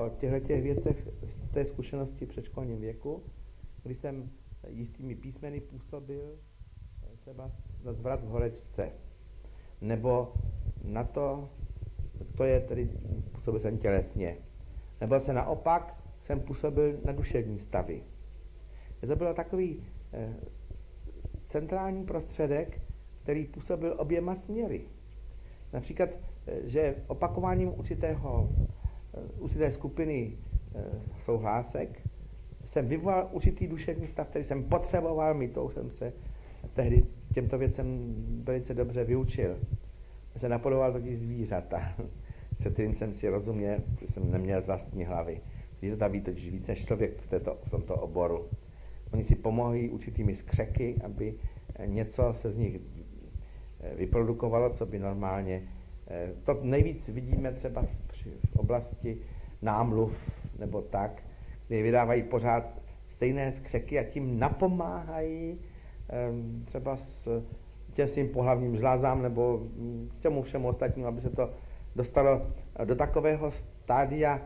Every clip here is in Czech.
o těchto věcech z té zkušenosti v předškolním věku, kdy jsem jistými písmeny působil třeba na zvrat v horečce, nebo na to je tedy působil jsem tělesně, nebo se naopak jsem působil na duševní stavy. To byl takový centrální prostředek, který působil oběma směry. Například, že opakováním určité skupiny souhlásek jsem vyvolal určitý duševní stav, který jsem potřeboval mít, to už jsem se tehdy těmto věcem velice dobře vyučil. Já jsem napodoboval totiž zvířata, se kterým jsem si rozuměl, že jsem neměl z vlastní hlavy. Zvířata ví totiž víc než člověk v tomto oboru. Oni si pomohli určitými skřeky, aby něco se z nich vyprodukovalo, co by normálně. To nejvíc vidíme třeba v oblasti námluv nebo tak, kdy vydávají pořád stejné skřeky a tím napomáhají třeba s těm svým pohlavním žlázám nebo těmu všemu ostatnímu, aby se to dostalo do takového stádia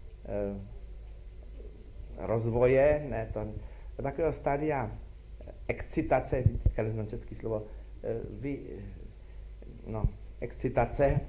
rozvoje, do takového stádia excitace, neznám české slovo, excitace,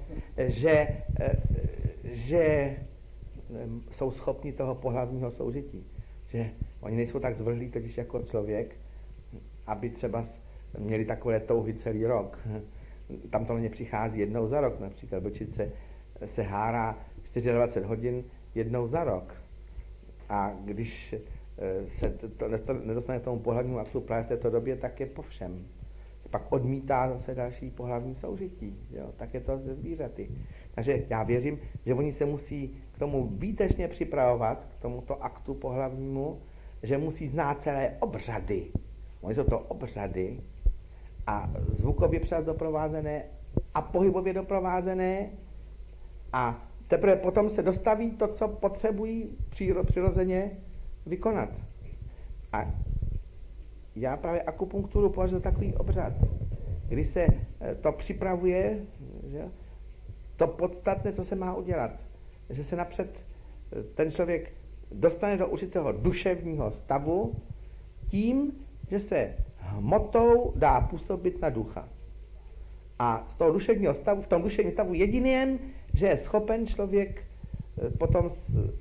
že jsou schopni toho pohlavního soužití. Že oni nejsou tak zvrhlí totiž jako člověk, aby třeba měli takové touhy celý rok. Tam to na ně přichází jednou za rok, například vlčice se hárá 24 hodin jednou za rok. A když se to nedostane k tomu pohlavnímu aktu právě v této době, tak je po všem. Pak odmítá zase další pohlavní soužití. Jo? Tak je to ze zvířaty. Takže já věřím, že oni se musí k tomu výtečně připravovat, k tomuto aktu pohlavnímu, že musí znát celé obřady. Oni jsou to obřady a zvukově přes doprovázené a pohybově doprovázené a teprve potom se dostaví to, co potřebují přirozeně vykonat. A já právě akupunkturu považuji za takový obřad, kdy se to připravuje, že to podstatné, co se má udělat, že se napřed ten člověk dostane do určitého duševního stavu tím, že se hmotou dá působit na ducha. A z toho duševního stavu, v tom duševním stavu jediným, že je schopen člověk potom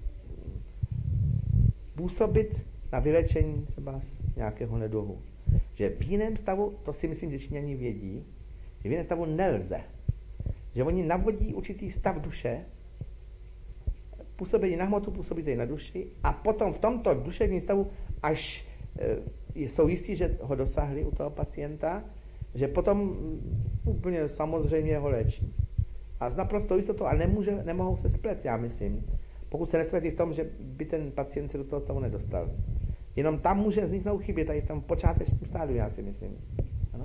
působit na vylečení třeba z nějakého neduhu. Že v jiném stavu, to si myslím, že Číňani vědí, že v jiném stavu nelze. Že oni navodí určitý stav duše, působí na hmotu, působí na duši a potom v tomto duševním stavu, až jsou jistí, že ho dosáhli u toho pacienta, že potom úplně samozřejmě ho léčí. A s naprostou jistotou a nemohou se splet, já myslím, pokud se nespletí v tom, že by ten pacient se do toho stavu nedostal. Jenom tam může vzniknout chybě, tady v tom počátečním stádiu, já si myslím. Ano?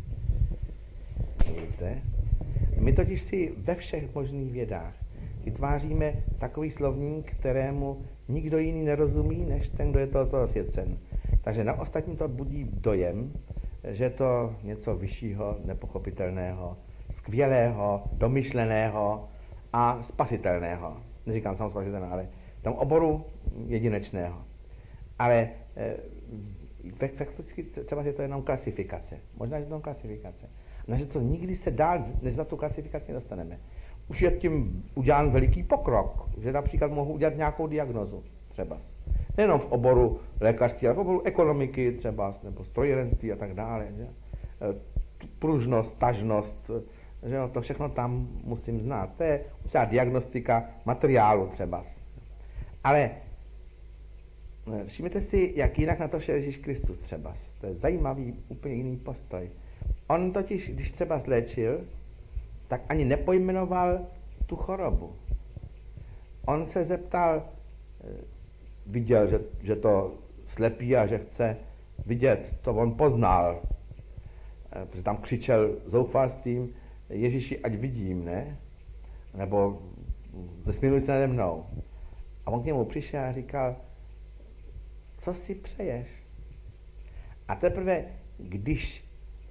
Víte? My totiž si ve všech možných vědách vytváříme takový slovník, kterému nikdo jiný nerozumí, než ten, kdo je toho svědcen. Takže na ostatní to budí dojem, že je to něco vyššího, nepochopitelného, skvělého, domyšleného a spasitelného. Neříkám sám spasitelného, ale v tom oboru jedinečného. Ale fakticky třeba je to jenom klasifikace. Možná, že to je klasifikace. No, že to nikdy se dál, než za tu klasifikaci dostaneme. Už je tím udělán veliký pokrok, že například mohu udělat nějakou diagnozu třeba. Nejenom v oboru lékařství, ale v oboru ekonomiky třeba, nebo strojírenství a tak dále. Že? Pružnost, tažnost, že no, to všechno tam musím znát. To je třeba diagnostika materiálu třeba. Ale všimněte si, jak jinak na to šel Ježíš Kristus třeba. To je zajímavý, úplně jiný postoj. On totiž, když třeba zléčil, tak ani nepojmenoval tu chorobu. On se zeptal, viděl, že to slepý a že chce vidět, to on poznal. Protože tam křičel zoufalstvím, Ježíši, ať vidím, ne? Nebo zesměluj se nade mnou. A on k němu přišel a říkal, co si přeješ? A teprve, když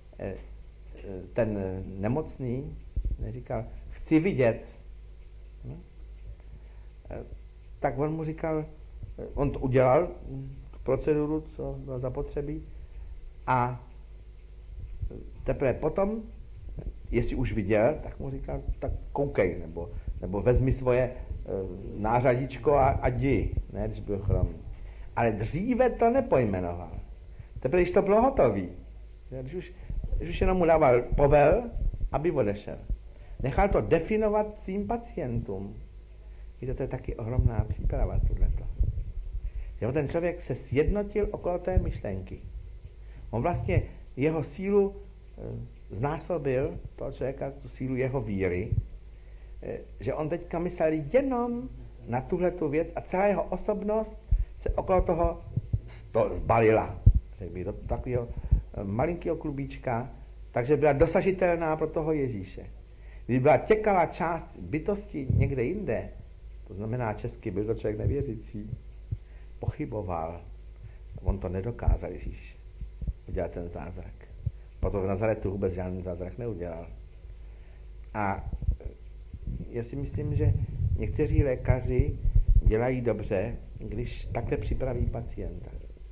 ten nemocný říkal, chci vidět, tak on mu říkal, on to udělal, proceduru, co bylo zapotřebí, a teprve potom, jestli už viděl, tak mu říkal, tak koukej, nebo vezmi svoje nářadíčko a jdi, ne, když byl chromý. Ale dříve to nepojmenoval. Teprve, když to bylo hotový, když už jenom mu dával povel, aby odešel. Nechal to definovat svým pacientům. I to je taky ohromná příprava tohleto. Jo, ten člověk se sjednotil okolo té myšlenky. On vlastně jeho sílu znásobil, toho člověka, tu sílu jeho víry, že on teďka myslel jenom na tuhletu věc a celá jeho osobnost se okolo toho zbalila. Řekl bych, do takového malinkého klubíčka, takže byla dosažitelná pro toho Ježíše. Když byla těkala část bytosti někde jinde, to znamená česky, byl to člověk nevěřící, pochyboval. On to nedokázal Ježíš udělat ten zázrak. Proto v Nazaretu vůbec žádný zázrak neudělal. A já si myslím, že někteří lékaři dělají dobře, když takhle připraví pacienta.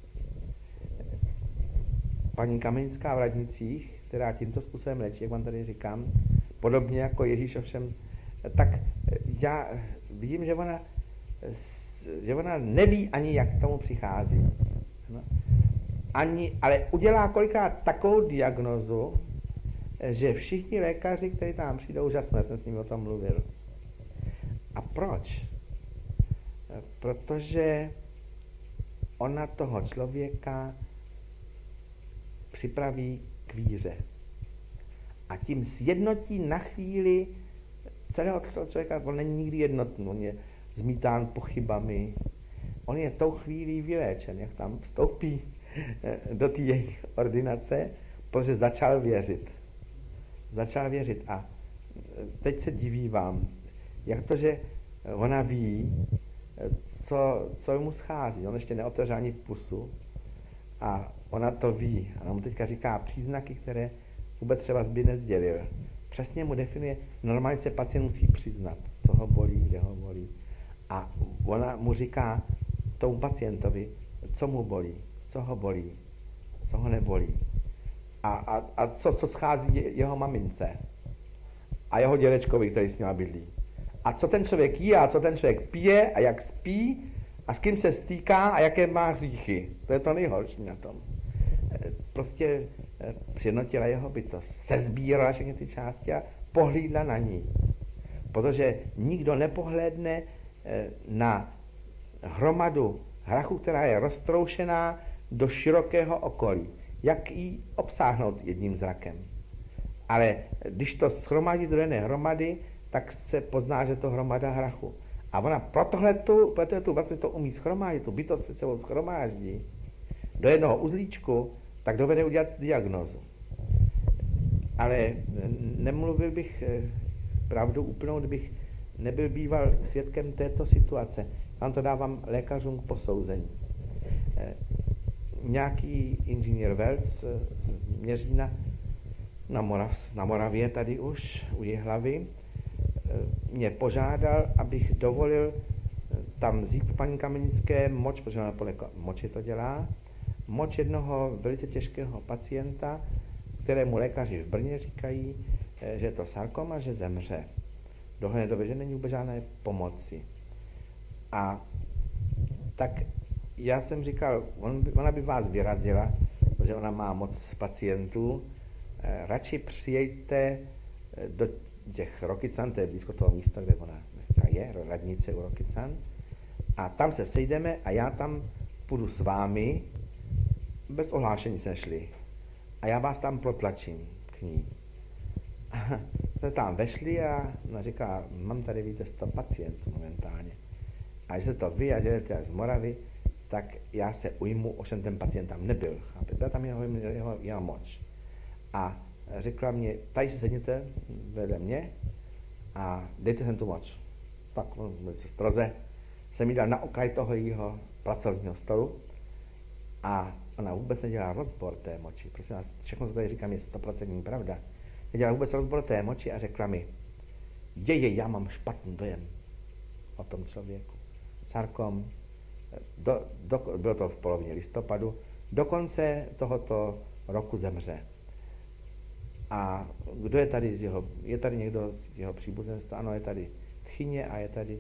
Paní Kamenická v Radnicích, která tímto způsobem léčí, jak vám tady říkám, podobně jako Ježíš ovšem, tak já vidím, že ona neví ani, jak k tomu přichází. No. Ale udělá kolikrát takovou diagnózu, že všichni lékaři, kteří tam přijdou, úžasné, jsem s nimi o tom mluvil. A proč? Protože ona toho člověka připraví k víře. A tím sjednotí na chvíli celého člověka, on není nikdy jednotný, on je zmítán pochybami. On je tou chvílí vyléčen, jak tam vstoupí do té jejich ordinace, protože začal věřit. A teď se diví vám, jak to, že ona ví, co mu schází. On ještě neotevřel ani pusu a ona to ví. A ona mu teďka říká příznaky, které vůbec třeba by nezdělil. Přesně mu definuje, normálně se pacient musí přiznat, co ho bolí, kde ho bolí. A ona mu říká tomu pacientovi, co mu bolí, co ho bolí, co ho nebolí. A co schází jeho mamince a jeho dědečkovi, který s ním bydlí. A co ten člověk jí a co ten člověk pije a jak spí a s kým se stýká a jaké má hříchy. To je to nejhorší na tom. Prostě sjednotila jeho bytost, sezbírala všechny ty části a pohlídla na ní. Protože nikdo nepohlédne na hromadu hrachu, která je roztroušená do širokého okolí. Jak ji obsáhnout jedním zrakem. Ale když to shromadí do jedné hromady, tak se pozná, že to hromada hrachu. A ona pro tu vlastně to umí schromáždit, tu bytost se sebou schromáždí do jednoho uzlíčku, tak dovede udělat diagnózu. Ale nemluvil bych pravdu úplnou, kdybych nebyl býval svědkem této situace. Vám to dávám lékařům k posouzení. Nějaký inženýr Velc z Měřína na Moravě tady už, u Jihlavy, mě požádal, abych dovolil tam vzít paní Kamenické moč, protože ona podle moči to dělá, moč jednoho velice těžkého pacienta, kterému lékaři v Brně říkají, že je to sarkoma, že zemře. Dohledné době, že není vůbec žádné pomoci. A tak já jsem říkal, ona by vás vyrazila, protože ona má moc pacientů, radši přijďte do těch Rokycan, to je blízko toho místa, kde ona dneska je, radnice u Rokycan, a tam se sejdeme a já tam půjdu s vámi, bez ohlášení se šli, a já vás tam protlačím k ní. A jsme tam vešli a ona říká, mám tady, víte, 100 pacientů momentálně. A že to vy a že jdete z Moravy, tak já se ujmu, ovšem ten pacient tam nebyl. Chápete? Byla tam jeho moč. A řekla mě, tady si sedněte vedle mě a dejte sem tu moč. Tak se stroze jsem jí dal na okraj toho jejího pracovního stolu a ona vůbec nedělá rozbor té moči. Prosím vás, všechno, co tady říkám, je 100% pravda. Nedělá vůbec rozbor té moči a řekla mi, já mám špatný dojem o tom člověku. sarkom. Bylo to v polovině listopadu. Do konce tohoto roku zemře. A kdo je tady je tady někdo z jeho příbuzenstva? Ano, je tady tchyně a je tady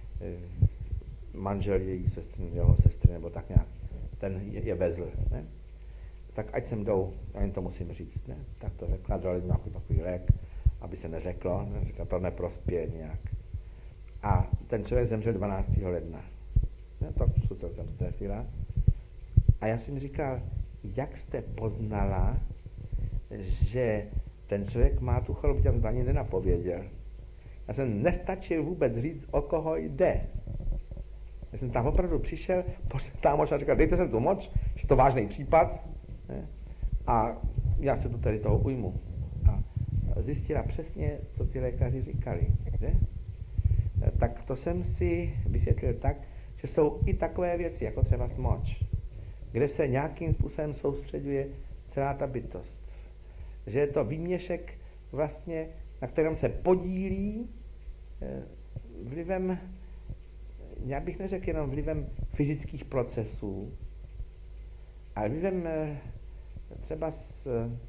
manžel její sestry, jeho sestry, nebo tak nějak. Ten je vezl, ne? Tak ať sem jdou, já jim to musím říct, ne? Tak to řekla, dali nějaký takový lék, aby se neřeklo, ne? Říkala, to neprospěje nějak. A ten člověk zemřel 12. ledna. Ne? Tak se celkem strefila. A já jsem říkal, jak jste poznala, že ten člověk má tu chorobu, já jsem to ani nenapověděl. Já jsem nestačil vůbec říct, o koho jde. Já jsem tam opravdu přišel, pošel tam moč a říkal, dejte sem tu moč, že to vážný případ. Ne? A já se to tady toho ujmu. A zjistila přesně, co ty lékaři říkali. Že? Tak to jsem si vysvětlil tak, že jsou i takové věci, jako třeba smoč, kde se nějakým způsobem soustředuje celá ta bytost. Že je to výměšek vlastně, na kterém se podílí vlivem, já bych neřekl jenom vlivem fyzických procesů, ale vlivem třeba z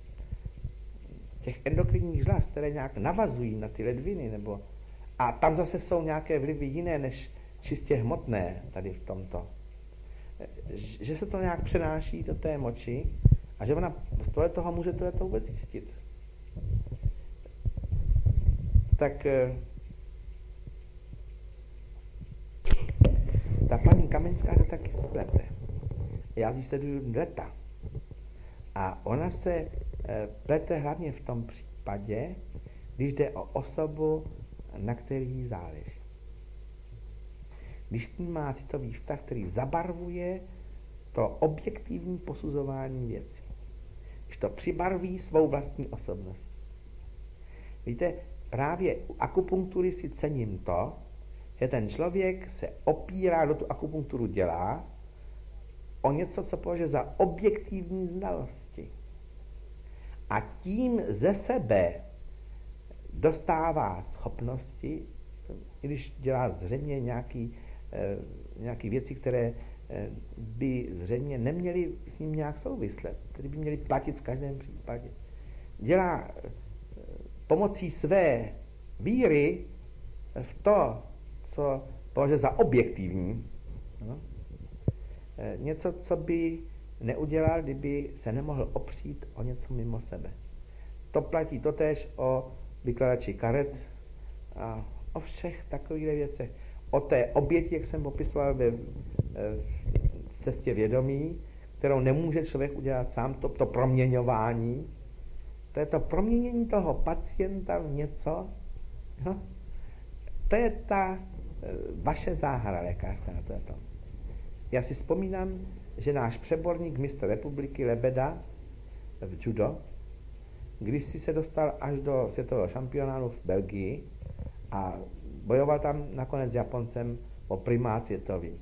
těch endokrinních žláz, které nějak navazují na ty ledviny, a tam zase jsou nějaké vlivy jiné než čistě hmotné tady v tomto. Že se to nějak přenáší do té moči a že ona z toho může to vůbec zjistit. Tak ta paní Kamenská se taky splete. Já ji sleduju leta. A ona se plete hlavně v tom případě, když jde o osobu, na který záleží. Když k ní má citový vztah, který zabarvuje to objektivní posuzování věcí. Když to přibarví svou vlastní osobností. Víte, právě u akupunktury si cením to, že ten člověk se opírá, kdo tu akupunkturu dělá, o něco, co považuje za objektivní znalosti. A tím ze sebe dostává schopnosti, i když dělá zřejmě nějaké věci, které by zřejmě neměly s ním nějak souvislet, které by měly platit v každém případě. Dělá pomocí své víry v to, co považuje za objektivní, no? Něco, co by neudělal, kdyby se nemohl opřít o něco mimo sebe. To platí totéž o vykladači karet a o všech takových věcech. O té oběti, jak jsem popisoval v cestě vědomí, kterou nemůže člověk udělat sám, to proměňování. To je to proměnění toho pacienta v něco. No, to je ta vaše záhada lékařská na to. Já si vzpomínám, že náš přeborník mistr republiky Lebeda v judo, když si se dostal až do světového šampionátu v Belgii a bojoval tam nakonec s Japoncem o primát světový.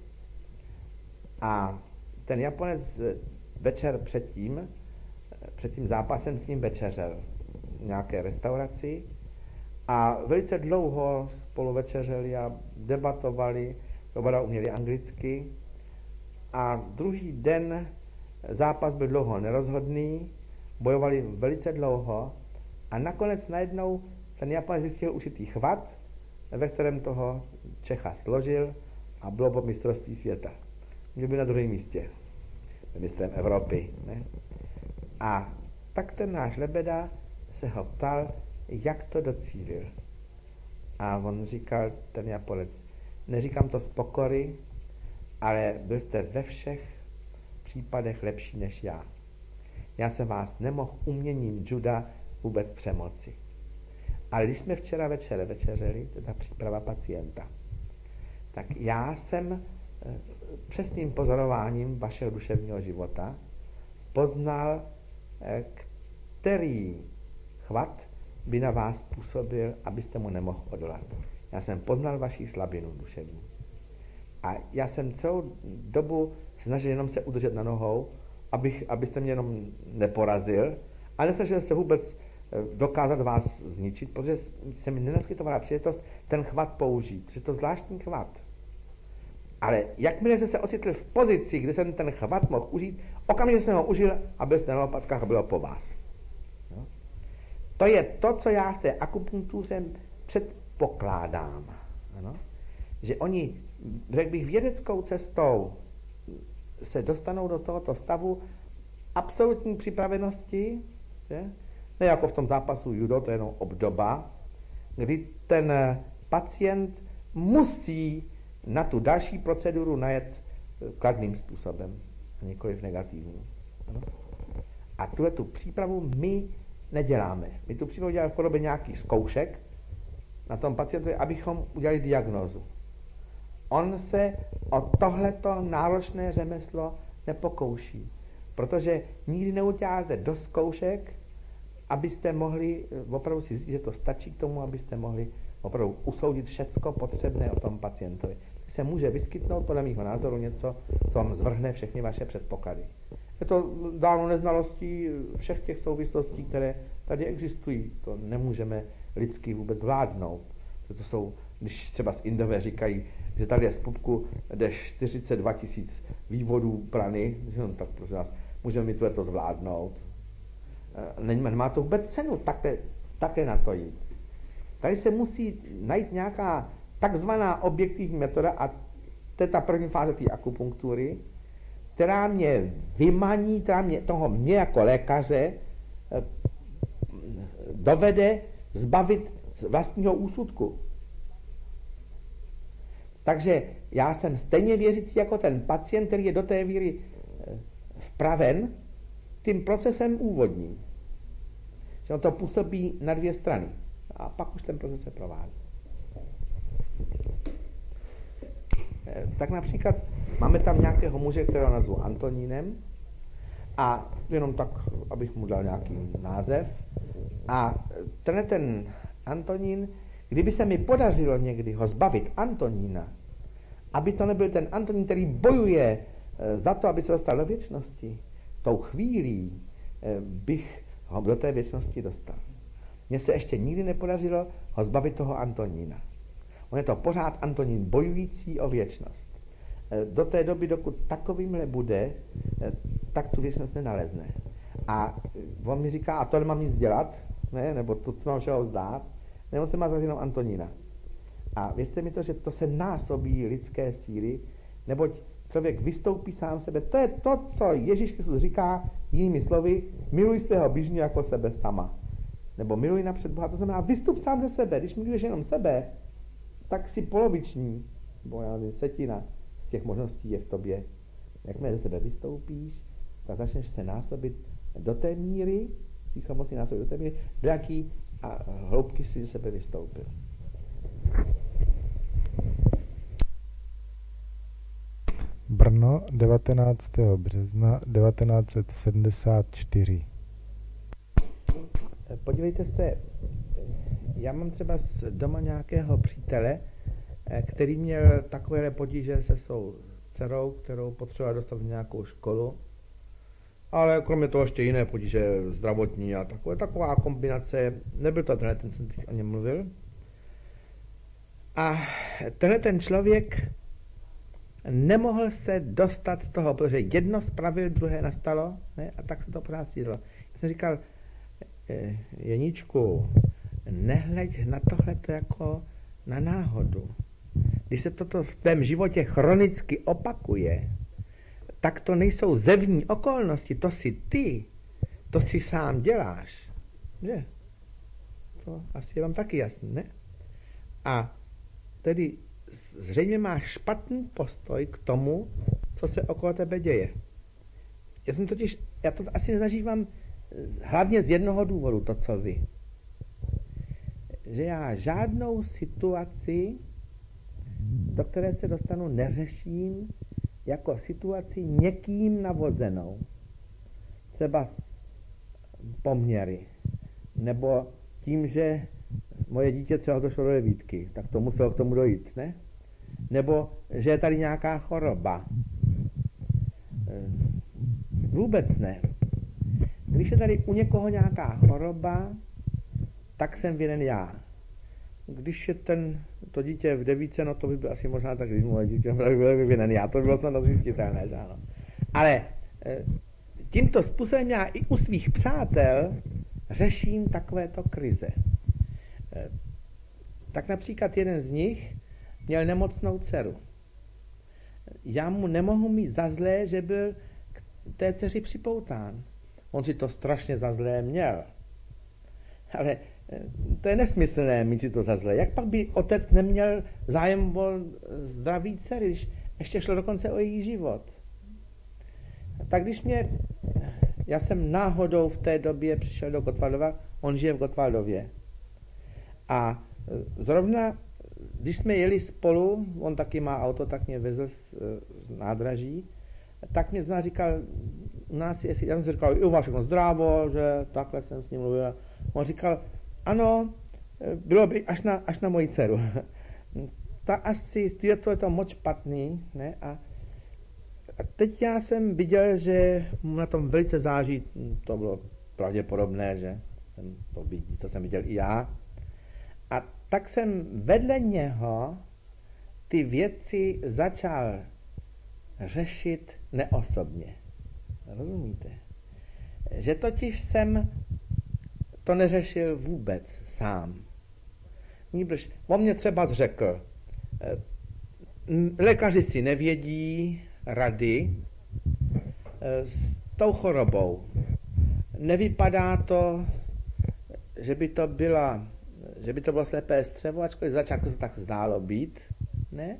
A ten Japonec večer před tím zápasem s ním večeřel v nějaké restauraci a velice dlouho spolu večeřeli a debatovali, oba uměli anglicky a druhý den zápas byl dlouho nerozhodný, bojovali velice dlouho a nakonec najednou ten Japonec zjistil určitý chvat, ve kterém toho Čecha složil a bylo po mistrovství světa. Měl byl na druhém místě, mistrem Evropy. Ne? A tak ten náš Lebeda se ho ptal, jak to docílil. A on říkal, ten Japonec, neříkám to z pokory, ale byl jste ve všech případech lepší než já. Já jsem vás nemohl uměním juda vůbec přemoci. Ale když jsme včera večer večeřeli, to je ta příprava pacienta, tak já jsem přesným pozorováním vašeho duševního života poznal, který chvat by na vás působil, abyste mu nemohl odolat. Já jsem poznal vaši slabinu duševní. A já jsem celou dobu se snažil jenom se udržet na nohou, abyste mě jenom neporazil, a nesnažil se vůbec dokázat vás zničit, protože se mi nenaskytovala příležitost ten chvat použít, protože to zvláštní chvat. Ale jakmile jste se ocitl v pozici, kde jsem ten chvat mohl užít, okamžitě jsem ho užil a byl jste na lopatkách a bylo po vás. No. To je to, co já v té akupunktuře předpokládám. Ano? Že oni, řekl bych, vědeckou cestou se dostanou do tohoto stavu absolutní připravenosti, že? Ne jako v tom zápasu judo, to je jenom obdoba, kdy ten pacient musí na tu další proceduru najet kladným způsobem, a nikoliv negativním. Ano? A tu přípravu my neděláme. My tu přípravu děláme v podobě nějakých zkoušek na tom pacientovi, abychom udělali diagnózu. On se o tohleto náročné řemeslo nepokouší, protože nikdy neuděláte do zkoušek, abyste mohli opravdu si zjistit, že to stačí k tomu, abyste mohli opravdu usoudit všecko potřebné o tom pacientovi. Se může vyskytnout podle mého názoru něco, co vám zvrhne všechny vaše předpoklady. Je to dáno neznalostí všech těch souvislostí, které tady existují. To nemůžeme lidsky vůbec zvládnout. To jsou, když třeba z Indové říkají, že tady je z pupku jde 42 000 vývodů prany, tak prosím vás, můžeme mi to zvládnout. Nemá to vůbec cenu také na to jít. Tady se musí najít nějaká takzvaná objektivní metoda a to je ta první fáze té akupunktury, která mě vymaní, mě jako lékaře dovede zbavit vlastního úsudku. Takže já jsem stejně věřící jako ten pacient, který je do té víry vpraven tím procesem úvodním. Že on to působí na dvě strany. A pak už ten proces se provádí. Tak například máme tam nějakého muže, kterého nazvu Antonínem a jenom tak, abych mu dal nějaký název. A ten Antonín, kdyby se mi podařilo někdy ho zbavit Antonína, aby to nebyl ten Antonín, který bojuje za to, aby se dostal do věčnosti, tou chvílí bych ho do té věčnosti dostal. Mně se ještě nikdy nepodařilo ho zbavit toho Antonína. On je to pořád Antonín bojující o věčnost. Do té doby, dokud takovýmhle bude, tak tu věčnost nenalezne. A on mi říká, a to nemám nic dělat, ne? Nebo to, co mám všeho vzdát, nebo se má zase jenom Antonína. A věřte mi to, že to se násobí lidské síly, neboť člověk vystoupí sám sebe. To je to, co Ježíš Kristus říká jinými slovy, miluj svého bližního jako sebe sama. Nebo miluj napřed Boha, to znamená vystup sám ze sebe. Když miluješ jenom sebe, tak si poloviční, nebo já nevím, setina z těch možností je v tobě. Jakmile ze sebe vystoupíš, tak začneš se násobit do té míry, si schopnosti násobit do té míry, do jaký a hloubky si ze sebe vystoupil. Brno, 19. března 1974. Podívejte se, já mám třeba doma nějakého přítele, který měl takové potíže se svou dcerou, kterou potřeboval dostat v nějakou školu, ale kromě toho ještě jiné potíže zdravotní a taková kombinace, nebyl to ten jsem teď o něm mluvil. A ten člověk nemohl se dostat z toho, protože jedno spravil, druhé nastalo, ne? A tak se to pořád střídalo. Já jsem říkal, Jeníčku, nehleď na tohleto jako na náhodu. Když se toto v tvém životě chronicky opakuje, tak to nejsou zevní okolnosti, to jsi ty, to si sám děláš. Že? To asi je vám taky jasný, ne? A tedy zřejmě máš špatný postoj k tomu, co se okolo tebe děje. Já to asi nezažívám hlavně z jednoho důvodu, to co vy. Že já žádnou situaci, do které se dostanu, neřeším jako situaci někým navozenou. Třeba poměry. Nebo tím, že moje dítě třeba došlo do 9, tak to muselo k tomu dojít, ne? Nebo že je tady nějaká choroba. Vůbec ne. Když je tady u někoho nějaká choroba, tak jsem vinen já. když je to dítě v devíce, no to by bylo asi možná tak, když moje dítě bylo vyvinený, a to bylo snad zjistitelné, že ano. Ale tímto způsobem já i u svých přátel řeším takovéto krize. Tak například jeden z nich měl nemocnou dceru. Já mu nemohu mít za zlé, že byl k té dceři připoután. On si to strašně za zlé měl. Ale to je nesmyslné mít si to za zlé. Jak pak by otec neměl zájem o zdraví dcery, když ještě šlo dokonce o její život? Tak když já jsem náhodou v té době přišel do Gotwaldova, on žije v Gotwaldově. A zrovna, když jsme jeli spolu, on taky má auto, tak mě vezl z nádraží, tak mě zná říkal, u nás je, já jsem si říkal, u vás všechno zdrávo, že takhle jsem s ním mluvil. On říkal, ano, bylo by až na moji dceru. Ta asi, je to moc špatný, ne? A teď já jsem viděl, že mu na tom velice záží, to bylo pravděpodobné, že jsem to viděl, co jsem viděl i já. A tak jsem vedle něho ty věci začal řešit neosobně. Rozumíte? Že totiž jsem to neřešil vůbec sám. Nýbrž, on mě třeba řekl, lékaři si nevědí rady s tou chorobou. Nevypadá to, že by to bylo slepé střevo, ačkoliv začátku to tak zdálo být, ne?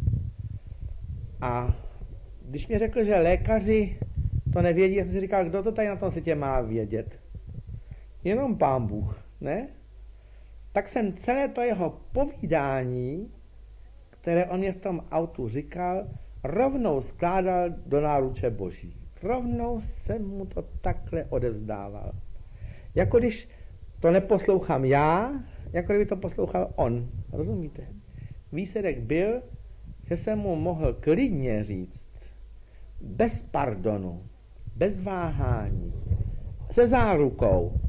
A když mi řekl, že lékaři to nevědí, já jsem si říkal, kdo to tady na tom světě má vědět? Jenom Pán Bůh, ne? Tak jsem celé to jeho povídání, které on mě v tom autu říkal, rovnou skládal do náruče Boží. Rovnou jsem mu to takhle odevzdával. Jako když to neposlouchám já, jako kdyby to poslouchal on. Rozumíte? Výsledek byl, že jsem mu mohl klidně říct, bez pardonu, bez váhání, se zárukou,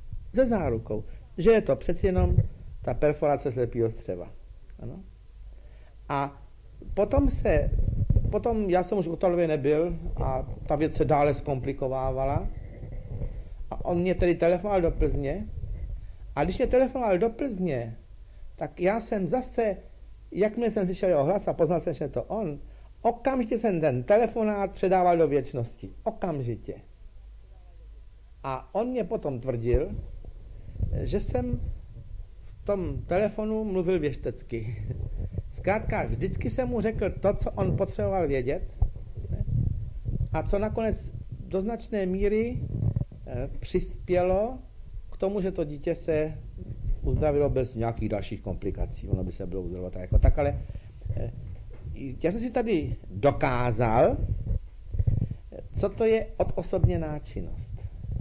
že je to přeci jenom ta perforace slepého střeva. Ano? A potom já jsem už u Gotwaldově nebyl a ta věc se dále zkomplikovávala a on mě tedy telefonoval do Plzně a když mě telefonoval do Plzně, tak já jsem zase, jakmile jsem slyšel jeho hlas a poznal jsem, že je to on, okamžitě jsem ten telefonát předával do věčnosti. Okamžitě. A on mě potom tvrdil, že jsem v tom telefonu mluvil věštecky. Zkrátka, vždycky jsem mu řekl to, co on potřeboval vědět, a co nakonec do značné míry přispělo k tomu, že to dítě se uzdravilo bez nějakých dalších komplikací. Ono by se bylo uzdravovat jako tak, ale já jsem si tady dokázal, co to je odosobněná činnost.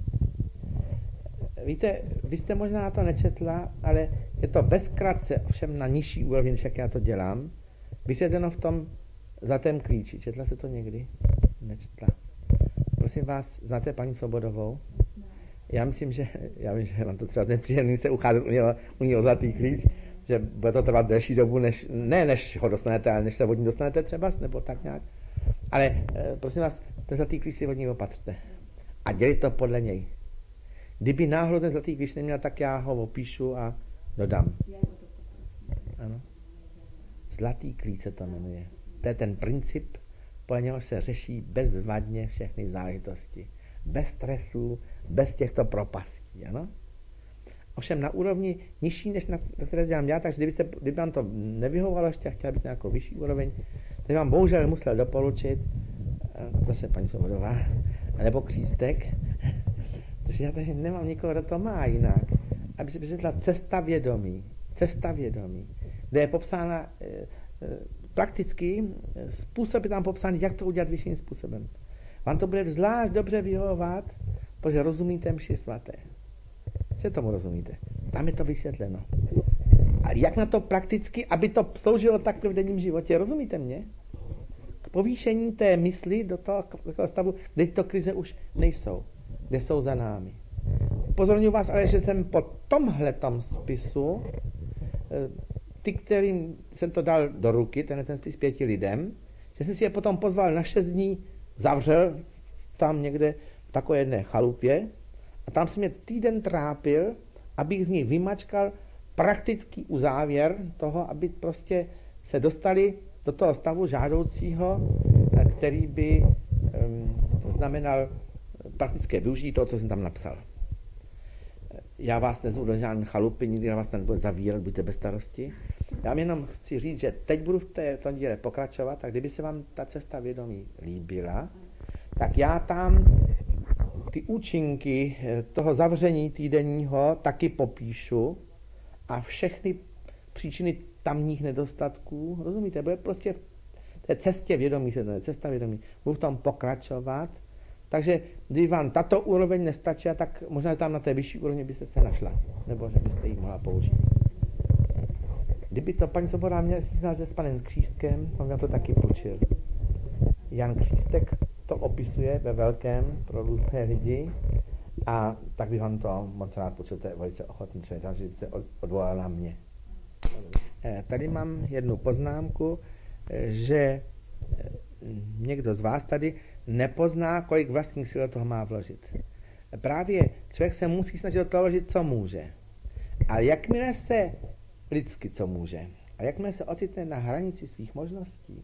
Víte, vy jste možná to nečetla, ale je to ve zkratce, ovšem na nižší úrovni, než jak já to dělám, vysvětleno v tom Zlatém klíči. Četla se to někdy? Nečetla. Prosím vás, znáte paní Svobodovou? Já myslím, že vám to třeba nepříjemný se ucházet u ní o Zlatý klíč, že bude to trvat delší dobu, než ho dostanete, ale než se od ní dostanete třeba, nebo tak nějak. Ale prosím vás, ten Zlatý klíč si od ní opatřte. A dělit to podle něj. Kdyby náhodou ten Zlatý klíč neměl, tak já ho opíšu a dodám. Ano. Zlatý klíč se to jmenuje. To je ten princip, podle něho se řeší bezvadně všechny záležitosti. Bez stresu, bez těchto propastí. Ano? Ovšem na úrovni nižší, než na které dělám já, takže kdyby vám to nevyhovovalo ještě a chtěla byste nějakou vyšší úroveň, tak vám bohužel musel doporučit, zase paní Svobodová, nebo Křístek, protože já tady nemám nikoho, kdo to má jinak, aby se přečetla Cesta vědomí, kde je popsána prakticky způsob je tam popsaný, jak to udělat vyšším způsobem. Vám to bude zvlášť dobře vyhovovat, protože rozumíte mši svaté. Že tomu rozumíte? Tam je to vysvětleno. A jak na to prakticky, aby to sloužilo takhle v denním životě, rozumíte mě? K povýšení té mysli do toho stavu, kde to krize už nejsou, kde jsou za námi. Upozorňuji vás ale, že jsem po tomhletom spisu ty, kterým jsem to dal do ruky, ten spis 5 lidem, že jsem si je potom pozval na 6 dní, zavřel tam někde v takové jedné chalupě a tam se mě týden trápil, abych z nich vymačkal praktický uzávěr toho, aby prostě se dostali do toho stavu žádoucího, který by znamenal praktické využití toho, co jsem tam napsal. Já vás nezvu do žádné chalupy, nikdy na vás nebudu zavírat, buďte bez starosti. Já vám jenom chci říct, že teď budu v tom díle pokračovat a kdyby se vám ta cesta vědomí líbila, tak já tam ty účinky toho zavření týdenního taky popíšu a všechny příčiny tamních nedostatků, rozumíte, bude prostě v té cestě vědomí, cesta vědomí, budu v tom pokračovat, takže když vám tato úroveň nestačí, tak možná tam na té vyšší úrovni byste se našla, nebo že byste ji mohla použít. Kdyby to paní Svoboda měla si znát s panem Křístkem, on mě to taky poučil. Jan Křístek to opisuje ve velkém pro různé lidi a tak bych vám to moc rád počul, to je velice ochotný člověk, takže by se odvolal na mě. Tady mám jednu poznámku, že někdo z vás tady nepozná, kolik vlastních sil toho má vložit. Právě člověk se musí snažit do toho vložit, co může. Ale jakmile se lidsky, co může, a jakmile se ocitne na hranici svých možností,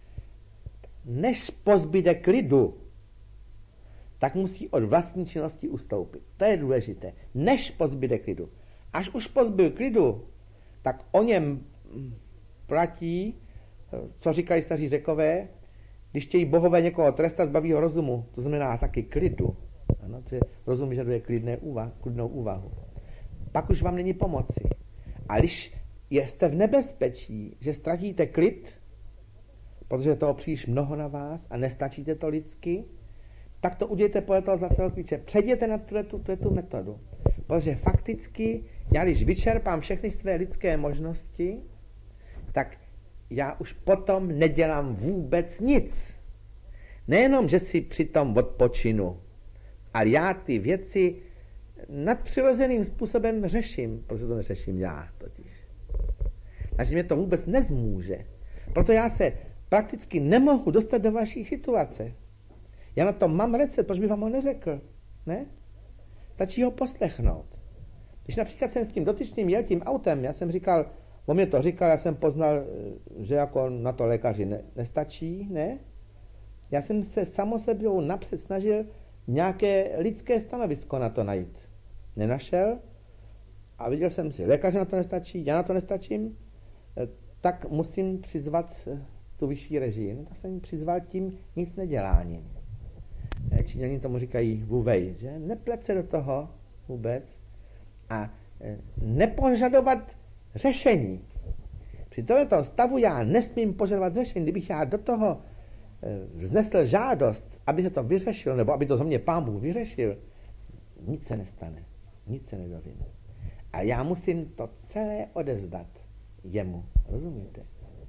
než pozbyde klidu, tak musí od vlastní činnosti ustoupit. To je důležité. Než pozbyde klidu. Až už pozbyl klidu, tak o něm platí, co říkají staří Řekové, když chtějí bohové někoho trestat, zbaví ho rozumu. To znamená taky klidu. Ano, protože rozum vyžaduje klidnou úvahu. Pak už vám není pomoci. A když jste v nebezpečí, že ztratíte klid, protože toho příliš mnoho na vás a nestačíte to lidsky, tak to udějte podle toho zlatého klíče. Přejděte na tu metodu. Protože fakticky, já když vyčerpám všechny své lidské možnosti, tak já už potom nedělám vůbec nic. Nejenom, že si přitom odpočinu, ale já ty věci nadpřirozeným způsobem řeším, protože to neřeším já totiž. Takže mě to vůbec nezmůže. Proto já se prakticky nemohu dostat do vaší situace. Já na to mám recept, proč bych vám ho neřekl? Ne? Stačí ho poslechnout. Když například jsem s tím dotyčným jel tím autem, já jsem říkal, on mě to říkal, já jsem poznal, že jako na to lékaři nestačí, ne? Já jsem se samosebou napřed snažil nějaké lidské stanovisko na to najít. Nenašel a viděl jsem si, lékař na to nestačí, já na to nestačím, tak musím přizvat tu vyšší režii. No, tak jsem ji přizval tím nic neděláním. Číňani tomu říkají vuvej, že neplet se do toho vůbec a nepožadovat řešení. Při tomto stavu já nesmím požadovat řešení. Kdybych já do toho vznesl žádost, aby se to vyřešilo, nebo aby to za mě Pán Bůh vyřešil, nic se nestane, nic se nedovím. A já musím to celé odevzdat jemu. Rozumíte?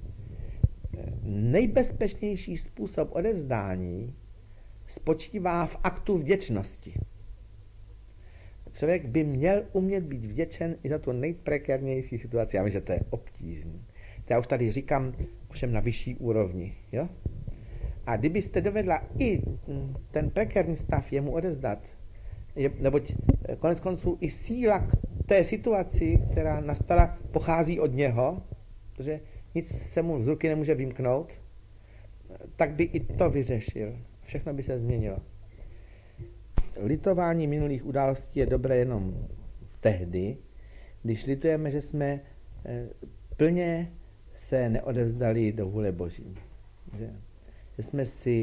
Nejbezpečnější způsob odevzdání spočívá v aktu vděčnosti. Člověk by měl umět být vděčen i za tu nejprekérnější situaci. Já vím, že to je obtížné. To já už tady říkám všem na vyšší úrovni. Jo? A kdybyste dovedla i ten prekérní stav jemu odevzdat, neboť konec konců i síla k té situaci, která nastala, pochází od něho, protože nic se mu z ruky nemůže vymknout, tak by i to vyřešil. Všechno by se změnilo. Litování minulých událostí je dobré jenom tehdy, když litujeme, že jsme plně se neodevzdali do vůle Boží. Že jsme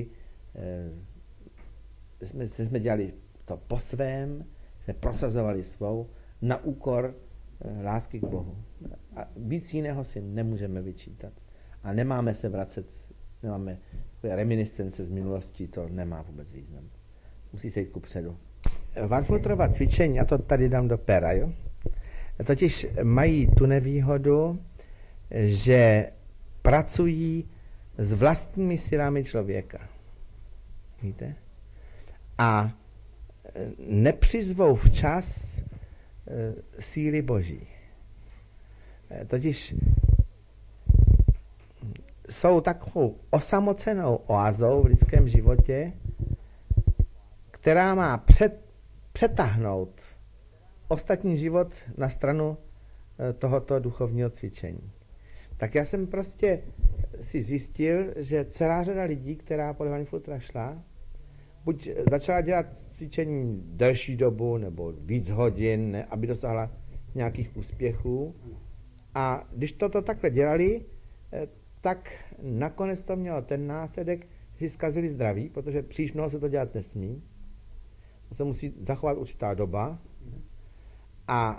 jsme dělali to po svém, jsme prosazovali svou na úkor lásky k Bohu. A víc jiného si nemůžeme vyčítat. A nemáme se vracet, nemáme reminiscence z minulosti, to nemá vůbec význam. Musí se jít kupředu. Wartmutrova cvičení, já to tady dám do pera, jo? Totiž mají tu nevýhodu, že pracují s vlastními silami člověka. Víte? A nepřizvou včas síly Boží. totiž jsou takovou osamocenou oázou v lidském životě, která má přetáhnout ostatní život na stranu tohoto duchovního cvičení. Tak já jsem prostě si zjistil, že celá řada lidí, která podle Weinfurtera šla, buď začala dělat cvičení delší dobu, nebo víc hodin, aby dosáhla nějakých úspěchů. A když toto takhle dělali, tak nakonec to mělo ten následek, že si zkazili zdraví, protože příliš mnoho se to dělat nesmí. To se musí zachovat určitá doba. A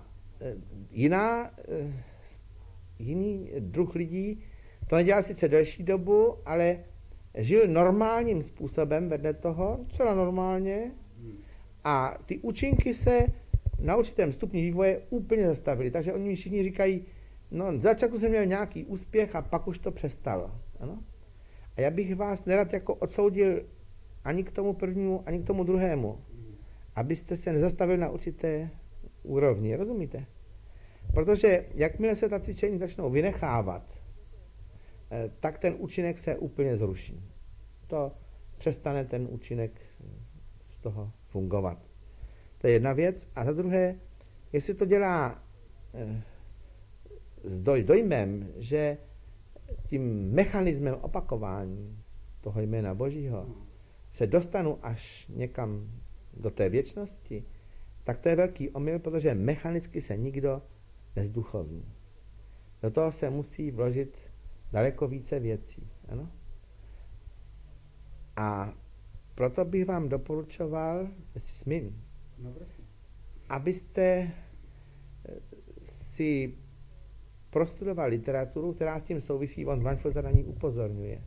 jiný druh lidí to nedělal sice delší dobu, ale žil normálním způsobem vedle toho, celá normálně, a ty účinky se na určitém stupni vývoje úplně zastavily. Takže oni všichni říkají, no, začátku jsem měl nějaký úspěch a pak už to přestalo. Ano? A já bych vás nerad jako odsoudil ani k tomu prvnímu, ani k tomu druhému, abyste se nezastavili na určité úrovni, rozumíte? Protože jakmile se ta cvičení začnou vynechávat, tak ten účinek se úplně zruší. To přestane ten účinek z toho fungovat. To je jedna věc. A za druhé, jestli to dělá s dojmem, že tím mechanismem opakování toho jména Božího se dostanu až někam do té věčnosti, tak to je velký omyl, protože mechanicky se nikdo nezduchovní. Do toho se musí vložit daleko více věcí. Ano? A proto bych vám doporučoval, jestli smím, abyste si prostudoval literaturu, která s tím souvisí, on Weinfurter na ní upozorňuje.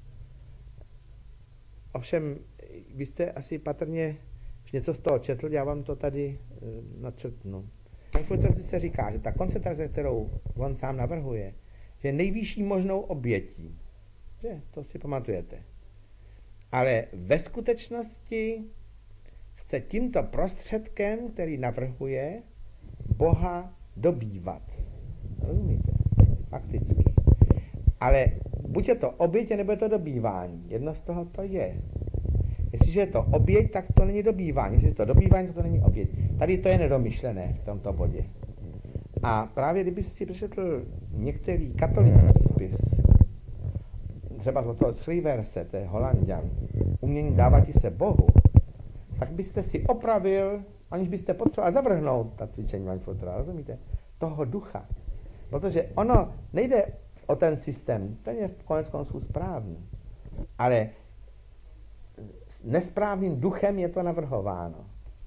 Ovšem, vy jste asi patrně něco z toho četl, já vám to tady načrtnu. Weinfurter se říká, že ta koncentrace, kterou on sám navrhuje, je nejvyšší možnou obětí. Že? To si pamatujete. Ale ve skutečnosti chce tímto prostředkem, který navrhuje, Boha dobývat. Rozumíte? Fakticky. Ale buď je to oběť, nebo je to dobývání. Jedno z toho to je. Jestliže je to oběť, tak to není dobývání. Jestli je to dobývání, tak to není oběť. Tady to je nedomyšlené v tomto bodě. A právě kdybyste si přečetl některý katolický spis, třeba z toho Schrijverse, to je Holanďan, umění dávati se Bohu, tak byste si opravil, aniž byste potřebovali zavrhnout ta cvičení Weinfurtera, rozumíte? Toho ducha. Protože ono nejde o ten systém, ten je konec konců správný, ale nesprávným duchem je to navrhováno.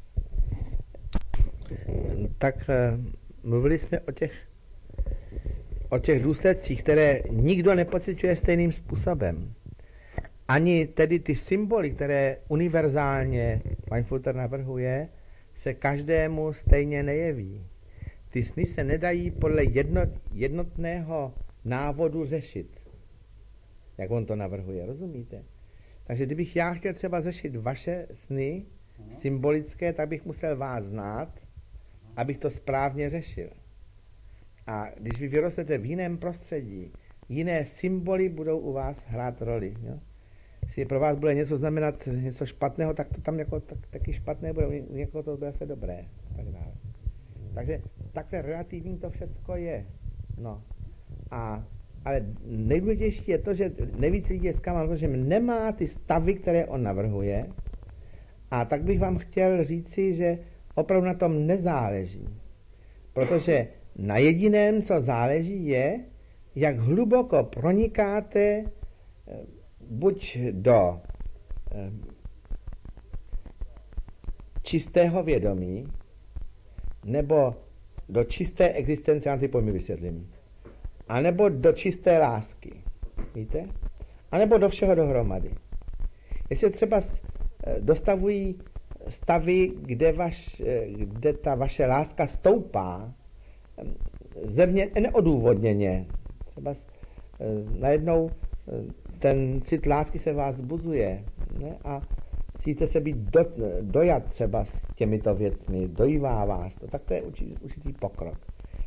Tak mluvili jsme o těch důsledcích, které nikdo nepociťuje stejným způsobem. Ani tedy ty symboly, které univerzálně Weinfurter navrhuje, se každému stejně nejeví. Ty sny se nedají podle jednotného návodu řešit, jak on to navrhuje, rozumíte? Takže kdybych já chtěl třeba řešit vaše sny symbolické, tak bych musel vás znát, abych to správně řešil. A když vy vyrostete v jiném prostředí, jiné symboly budou u vás hrát roli. Jo? Jestli pro vás bude něco znamenat něco špatného, tak to tam jako taky špatné bude, u někoho to bude asi dobré. Tak dále. Takže takhle relativní to všecko je. No. Ale nejdůležitější je to, že nejvíc lidí je zklamáno, že nemá ty stavy, které on navrhuje. A tak bych vám chtěl říci, že opravdu na tom nezáleží. Protože na jediném, co záleží, je, jak hluboko pronikáte buď do čistého vědomí, nebo do čisté existence, já ty pojmy vysvětlím, anebo do čisté lásky, víte? A nebo do všeho dohromady. Jestli třeba dostavují stavy, kde ta vaše láska stoupá, zevně neodůvodněně. Třeba najednou ten cit lásky se vás zbuzuje, ne? A cítíte se být dojat třeba s těmito věcmi, dojívá vás to, tak to je určitý pokrok.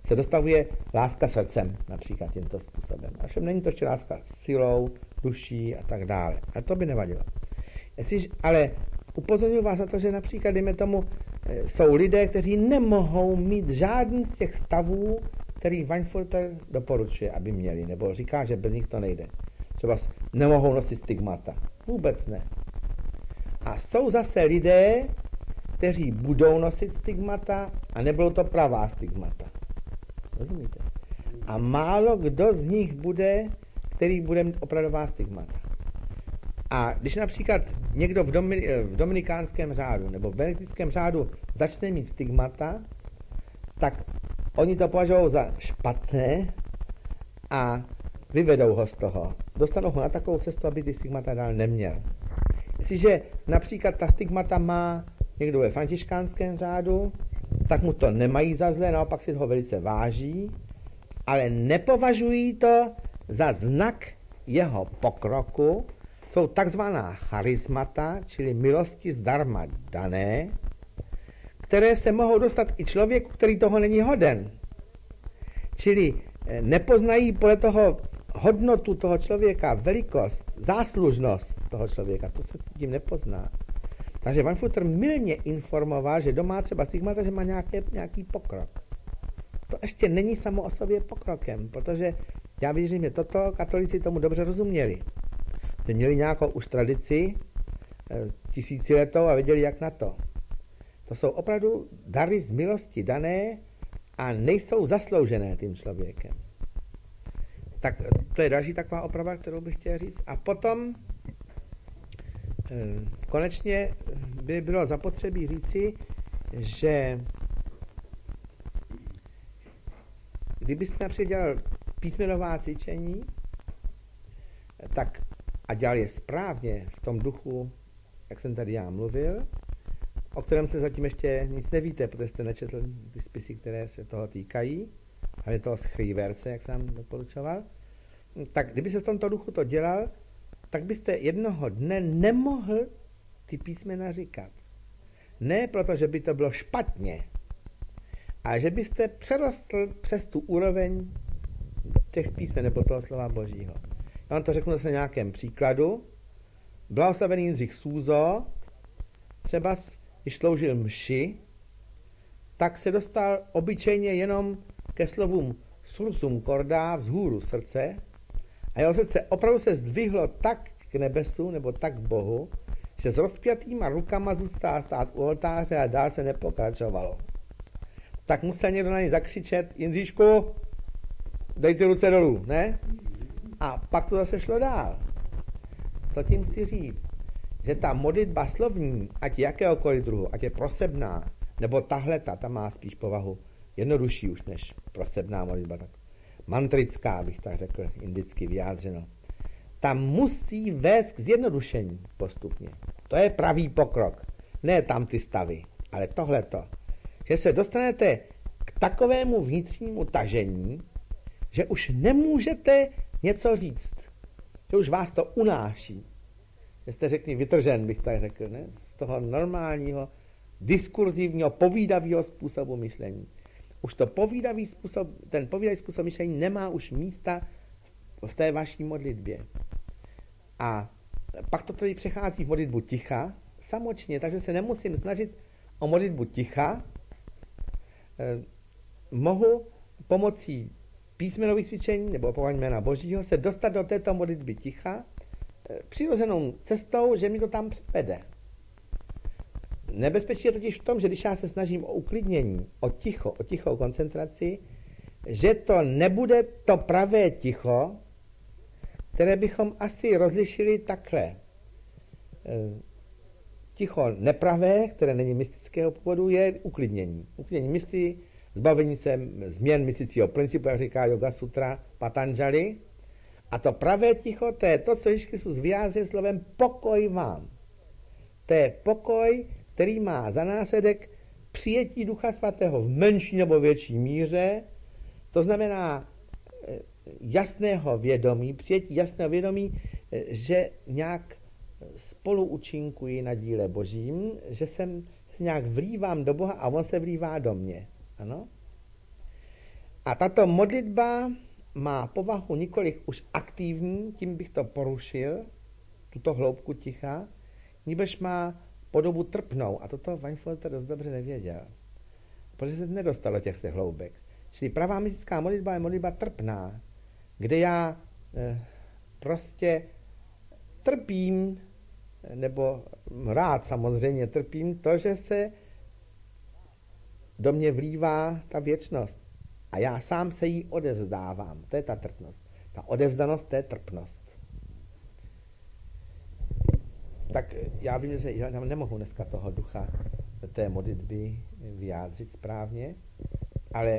se dostavuje láska srdcem, například tímto způsobem. A všem není to ještě láska silou, duší a tak dále. A to by nevadilo. Ale upozorňuji vás na to, že například, dejme tomu, jsou lidé, kteří nemohou mít žádný z těch stavů, který Weinfurter doporučuje, aby měli, nebo říká, že bez nich to nejde. Třeba nemohou nosit stigmata. Vůbec ne. A jsou zase lidé, kteří budou nosit stigmata a nebudou to pravá stigmata. Rozumíte? A málo kdo z nich bude, který bude mít opravdová stigmata. A když například někdo v dominikánském řádu nebo v benediktinském řádu začne mít stigmata, tak oni to považují za špatné a vyvedou ho z toho. Dostanou ho na takovou cestu, aby ty stigmata dál neměl. Jestliže například ta stigmata má někdo ve františkánském řádu, tak mu to nemají za zlé, naopak si toho velice váží, ale nepovažují to za znak jeho pokroku. Jsou takzvaná charismata, čili milosti zdarma dané, které se mohou dostat i člověku, který toho není hoden. Čili nepoznají podle toho hodnotu toho člověka, velikost, záslužnost toho člověka. To se tím nepozná. Takže Weinfurter mylně informoval, že doma třeba stigmata, že má nějaký pokrok. To ještě není samo o sobě pokrokem, protože já věřím, že toto katolíci tomu dobře rozuměli. Že měli nějakou už tradici tisíciletou a věděli, jak na to. To jsou opravdu dary z milosti dané a nejsou zasloužené tím člověkem. Tak to je další taková oprava, kterou bych chtěl říct. A potom konečně by bylo zapotřebí říci, že kdybyste například dělal písmenová cvičení, tak a dělal je správně v tom duchu, jak jsem tady já mluvil, o kterém se zatím ještě nic nevíte, protože jste nečetl ty spisy, které se toho týkají, ale toho Schrieverse, jak jsem doporučoval, tak kdyby se v tomto duchu to dělal, tak byste jednoho dne nemohl ty písmena říkat. Ne proto, že by to bylo špatně, ale že byste přerostl přes tu úroveň těch písmen nebo toho slova Božího. Já vám to řeknu zase nějakém příkladu. Blahoslavený Jindřich Súzo, třeba když sloužil mši, tak se dostal obyčejně jenom ke slovům sursum corda, vzhůru srdce, a jeho srdce opravdu se zdvihlo tak k nebesu, nebo tak k Bohu, že s rozpjatýma rukama zůstal stát u oltáře a dál se nepokračovalo. Tak musel někdo na něj zakřičet: Jindříšku, dej ty ruce dolů, ne? A pak to zase šlo dál. Co tím chci říct? Že ta modlitba slovní, ať jakéhokoliv druhu, ať je prosebná, nebo tahleta, ta má spíš povahu jednodušší už než prosebná modlitba, tak mantrická, bych tak řekl, indicky vyjádřeno. Tam musí vést k zjednodušení postupně. To je pravý pokrok. Ne tam ty stavy, ale tohleto. Že se dostanete k takovému vnitřnímu tažení, že už nemůžete něco říct. Že už vás to unáší. Že jste, řekni, vytržen, bych tak řekl, ne? Z toho normálního, diskurzivního, povídavého způsobu myšlení. Už to ten povídavý způsob myšlení nemá už místa v té vaší modlitbě. A pak to tady přechází v modlitbu ticha, samočně, takže se nemusím snažit o modlitbu ticha. Mohu pomocí písmenových cvičení nebo opakování jména Božího se dostat do této modlitby ticha přirozenou cestou, že mi to tam přivede. Nebezpečí je totiž v tom, že když já se snažím o uklidnění, o tichou koncentraci, že to nebude to pravé ticho, které bychom asi rozlišili takhle. Ticho nepravé, které není mystického původu, je uklidnění. Uklidnění mysli, zbavení se změn myslícího principu, jak říká Yoga Sutra Patanjali. A to pravé ticho, to je to, co Ježíš Kristus vyjádřil slovem pokoj vám. To je pokoj, který má za následek přijetí Ducha Svatého v menší nebo větší míře, to znamená jasného vědomí, přijetí jasného vědomí, že nějak spolu účinkuji na díle Božím, že se nějak vlívám do Boha a on se vlívá do mě. Ano? A tato modlitba má povahu nikoliv už aktivní, tím bych to porušil, tuto hloubku ticha, nýbrž má podobu trpnou. A toto Weinfurter dost dobře nevěděl, protože se nedostal do těchto hloubek. Čili pravá mystická modlitba je modlitba trpná, kde já prostě trpím, nebo rád samozřejmě trpím to, že se do mě vlívá ta věčnost. A já sám se jí odevzdávám. To je ta trpnost. Ta odevzdanost, to je trpnost. Tak já vím, že já nemohu dneska toho ducha té modlitby vyjádřit správně, ale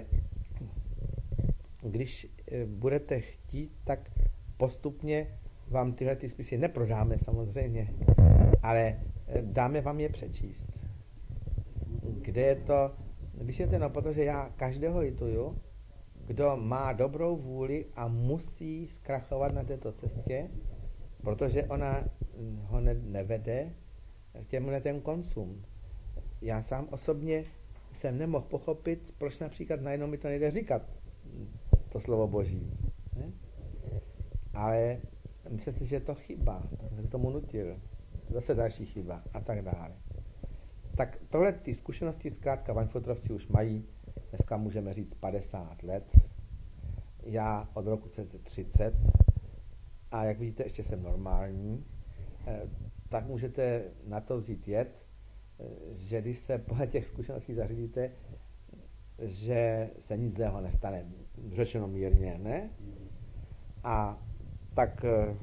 když budete chtít, tak postupně vám tyhle ty spisy neprodáme samozřejmě, ale dáme vám je přečíst. Kde je to vysvětleno, protože já každého lituju, kdo má dobrou vůli a musí zkrachovat na této cestě, protože ona ho nevede k těm koncům. Já sám osobně jsem nemohl pochopit, proč například najednou mi to nejde říkat, to slovo Boží. Ne? Ale myslím si, že je to chyba, to jsem se k tomu nutil. Zase další chyba a tak dále. Tak tohle ty zkušenosti zkrátka Weinfurterovci už mají, dneska můžeme říct 50 let, já od roku 30 a jak vidíte, ještě jsem normální, tak můžete na to vzít jed, že když se podle těch zkušeností zařídíte, že se nic zlého nestane, řečeno mírně, ne? A tak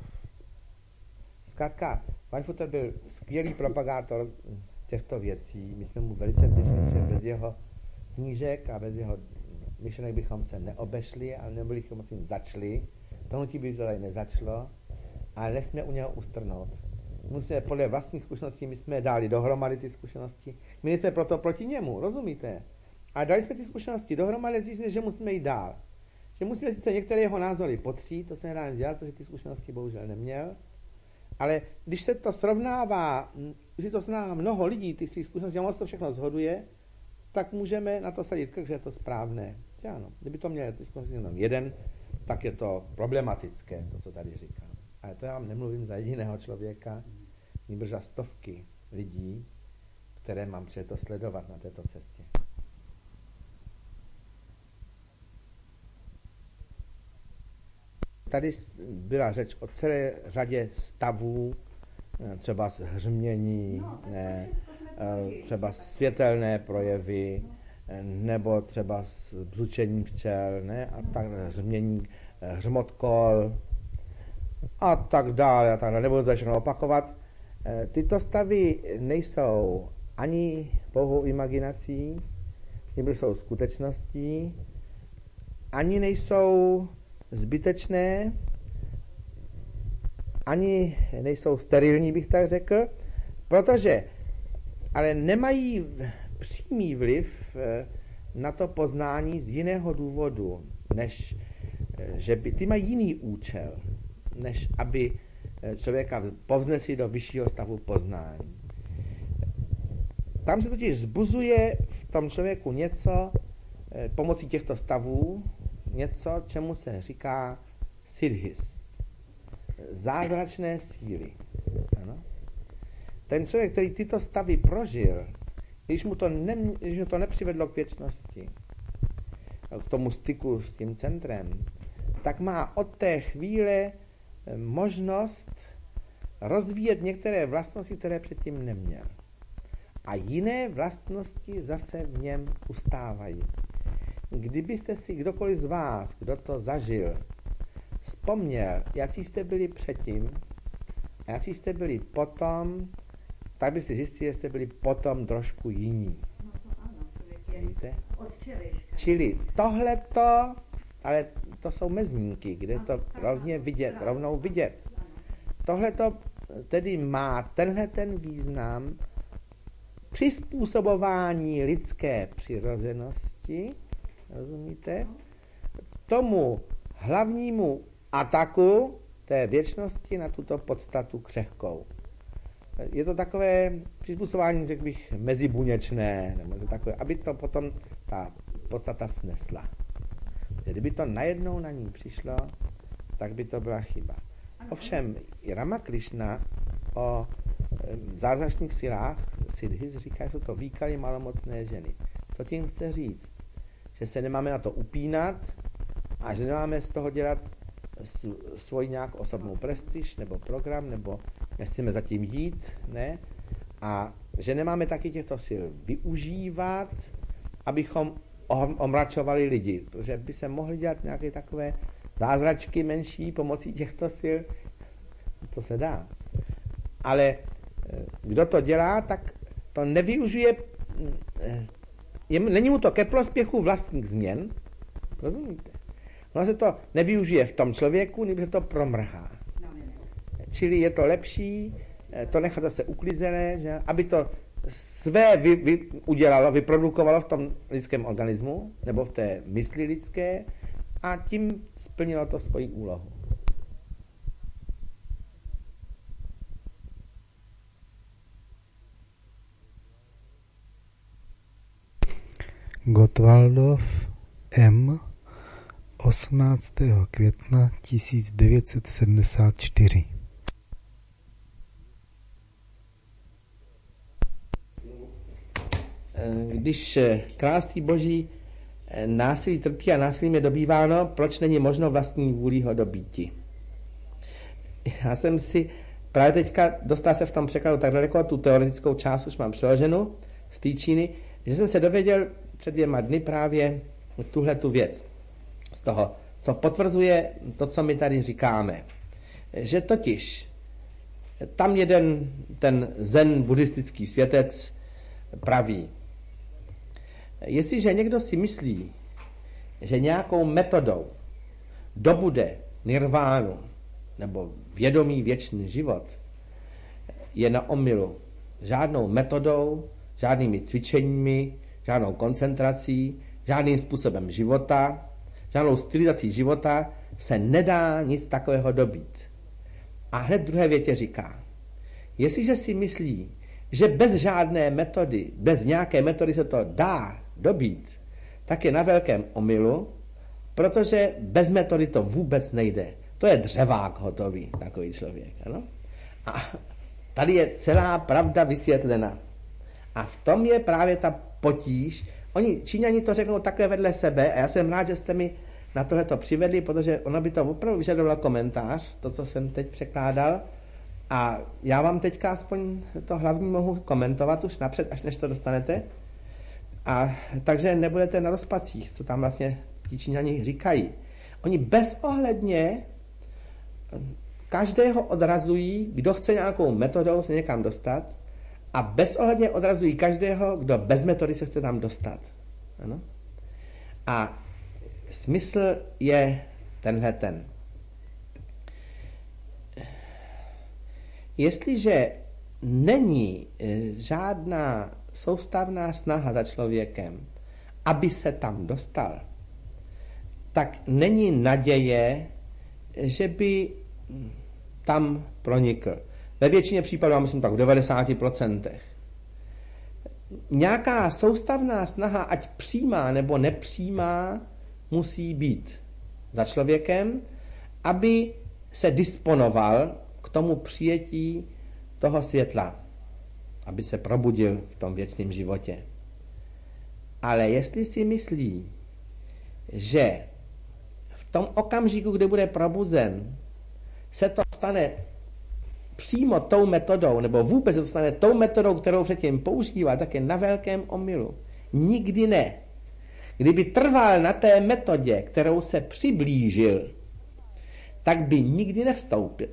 zkrátka Weinfurter byl skvělý propagátor těchto věcí. My jsme mu velice vděční, že bez jeho knížek a bez jeho myšlenek bychom se neobešli a nebyli bychom s ním začali. Tonutí by to tady nezačalo, ale nesmíme u něho ustrnout. Musíme podle vlastních zkušeností, my jsme dali dohromady ty zkušenosti. My nejsme proto proti němu, rozumíte? A dali jsme ty zkušenosti dohromady, zjistili, že musíme jít dál. Že musíme sice některé jeho názory potřít, to se nedá dělat, protože ty zkušenosti bohužel neměl. Ale když se to srovnává, když to srovnává mnoho lidí, ty svých zkušenosti, a moc to všechno shoduje, tak můžeme na to sadit krk, že je to správné. Že ano, kdyby to měl ty zkušenosti jenom jeden, tak je to problematické, to, co tady říkám. Ale to já vám nemluvím za jediného člověka, nýbrž za stovky lidí, které mám to sledovat na této cestě. Tady byla řeč o celé řadě stavů, třeba hřmění, ne, třeba světelné projevy, nebo třeba bzučení včel, ne, a tak hřmění, hřmot kol a tak dále, nebudu to všechno opakovat. Tyto stavy nejsou ani pouhou imaginací, nebo jsou skutečností, ani nejsou zbytečné, ani nejsou sterilní, bych tak řekl, protože ale nemají přímý vliv na to poznání z jiného důvodu, než že by ty mají jiný účel, než aby člověka povznesli do vyššího stavu poznání. Tam se totiž zbuzuje v tom člověku něco pomocí těchto stavů, něco, čemu se říká siddhis, zázračné síly. Ano? Ten člověk, který tyto stavy prožil, když mu to nepřivedlo k věčnosti, k tomu styku s tím centrem, tak má od té chvíle možnost rozvíjet některé vlastnosti, které předtím neměl. A jiné vlastnosti zase v něm ustávají. Kdybyste si kdokoliv z vás, kdo to zažil, vzpomněl, jaký jste byli předtím a jaký jste byli potom, tak byste zjistili, že jste byli potom trošku jiní. No to ano, víte? Čili tohleto, ale to jsou mezníky, kde to rovnou vidět. Tohleto tedy má tenhle ten význam přizpůsobování lidské přirozenosti, rozumíte, tomu hlavnímu ataku té věčnosti na tuto podstatu křehkou. Je to takové přizpůsobování, řekl bych, mezibuněčné, nebo takové, aby to potom ta podstata snesla. Kdyby to najednou na ní přišlo, tak by to byla chyba. Ovšem, i Ramakrishna o zázračných silách Siddhis říká, že jsou to výkaly malomocné ženy. Co tím chce říct? Že se nemáme na to upínat a že nemáme z toho dělat svoji nějakou osobnou prestiž nebo program, nebo nechceme zatím jít, ne? A že nemáme taky těchto sil využívat, abychom omračovali lidi, protože by se mohly dělat nějaké takové zázračky menší pomocí těchto sil, to se dá. Ale kdo to dělá, tak to nevyužije, není mu to ke prospěchu vlastních změn, rozumíte? Ono se to nevyužije v tom člověku, nebo se to promrhá. Čili je to lepší to nechat zase uklizené, že? Aby to své udělalo, vyprodukovalo v tom lidském organismu, nebo v té mysli lidské, a tím splnilo to svoji úlohu. Gottwaldov M. 18. května 1974. Když království Boží násilí trpí a násilím je dobýváno, proč není možno vlastní vůlí ho dobíti? Já jsem si právě teďka dostal se v tom překladu tak daleko, tu teoretickou část už mám přeloženou z té Číny, že jsem se dověděl před 2 dny právě tuhletu věc z toho, co potvrzuje to, co my tady říkáme. Že totiž tam jeden ten zen buddhistický světec praví, jestliže někdo si myslí, že nějakou metodou dobude nirvánu nebo vědomý věčný život, je na omylu. Žádnou metodou, žádnými cvičeními, žádnou koncentrací, žádným způsobem života, žádnou stylizací života se nedá nic takového dobít. A hned v druhé větě říká, jestliže si myslí, že bez žádné metody, bez nějaké metody se to dá dobít, tak je na velkém omylu, protože bez metody to vůbec nejde. To je dřevák hotový, takový člověk. Ano? A tady je celá pravda vysvětlena. A v tom je právě ta potíž. Oni, Číňani to řeknou takhle vedle sebe a já jsem rád, že jste mi na tohle to přivedli, protože ono by to opravdu vyžadovalo komentář, to, co jsem teď překládal. A já vám teďka aspoň to hlavní mohu komentovat už napřed, až než to dostanete. A takže nebudete na rozpacích, co tam vlastně ti Číňani říkají. Oni bezohledně každého odrazují, kdo chce nějakou metodou se někam dostat, a bezohledně odrazují každého, kdo bez metody se chce tam dostat. Ano? A smysl je tenhle ten. Jestliže není žádná soustavná snaha za člověkem, aby se tam dostal, tak není naděje, že by tam pronikl. Ve většině případů, já myslím tak v 90%. Nějaká soustavná snaha, ať přímá nebo nepřímá, musí být za člověkem, aby se disponoval k tomu přijetí toho světla, aby se probudil v tom věčném životě. Ale jestli si myslí, že v tom okamžiku, kdy bude probuzen, se to stane přímo tou metodou, nebo vůbec se to stane tou metodou, kterou předtím používá, tak je na velkém omylu. Nikdy ne. Kdyby trval na té metodě, kterou se přiblížil, tak by nikdy nevstoupil.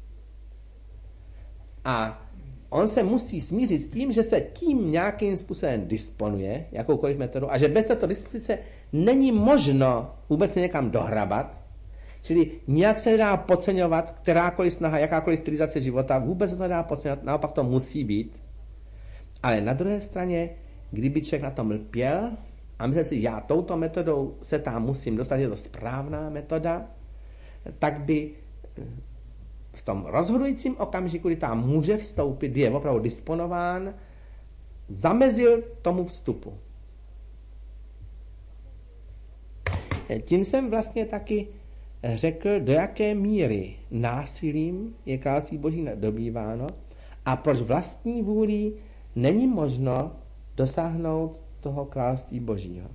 A on se musí smířit s tím, že se tím nějakým způsobem disponuje, jakoukoliv metodou, a že bez této dispozice není možno vůbec někam dohrabat, čili nějak se nedá podceňovat kterákoliv snaha, jakákoliv stylizace života, vůbec se to nedá podceňovat, naopak to musí být. Ale na druhé straně, kdyby člověk na tom lpěl a myslel si, já touto metodou se tam musím dostat, je to správná metoda, tak by v tom rozhodujícím okamžiku, kdy tam může vstoupit, je opravdu disponován, zamezil tomu vstupu. tím jsem vlastně taky řekl, do jaké míry násilím je království Boží dobýváno a proč vlastní vůlí není možno dosáhnout toho království Božího.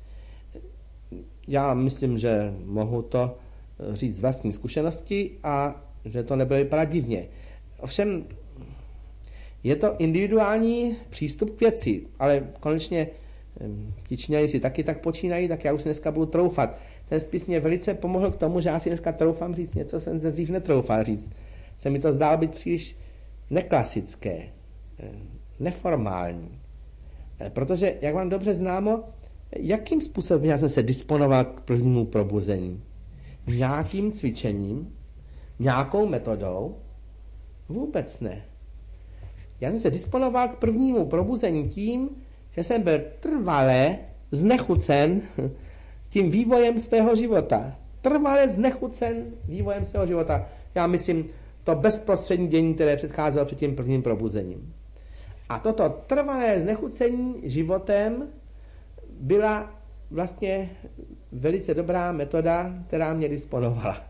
Já myslím, že mohu to říct z vlastní zkušenosti a že to nebude vypadat divně. Ovšem je to individuální přístup k věci, ale konečně ti Číňani si taky tak počínají, tak já už si dneska budu troufat. Ten spis mě velice pomohl k tomu, že já si dneska troufám říct něco, jsem dřív netroufal říct. Se mi to zdálo být příliš neklasické, neformální. Protože, jak vám dobře známo, jakým způsobem já jsem se disponoval k prvnímu probuzení? Nějakým cvičením? Nějakou metodou? Vůbec ne. Já jsem se disponoval k prvnímu probuzení tím, že jsem byl trvale znechucen tím vývojem svého života. Trvale znechucen vývojem svého života. Já myslím, to bezprostřední dění, které předcházelo před tím prvním probuzením. A toto trvalé znechucení životem byla vlastně velice dobrá metoda, která mě disponovala.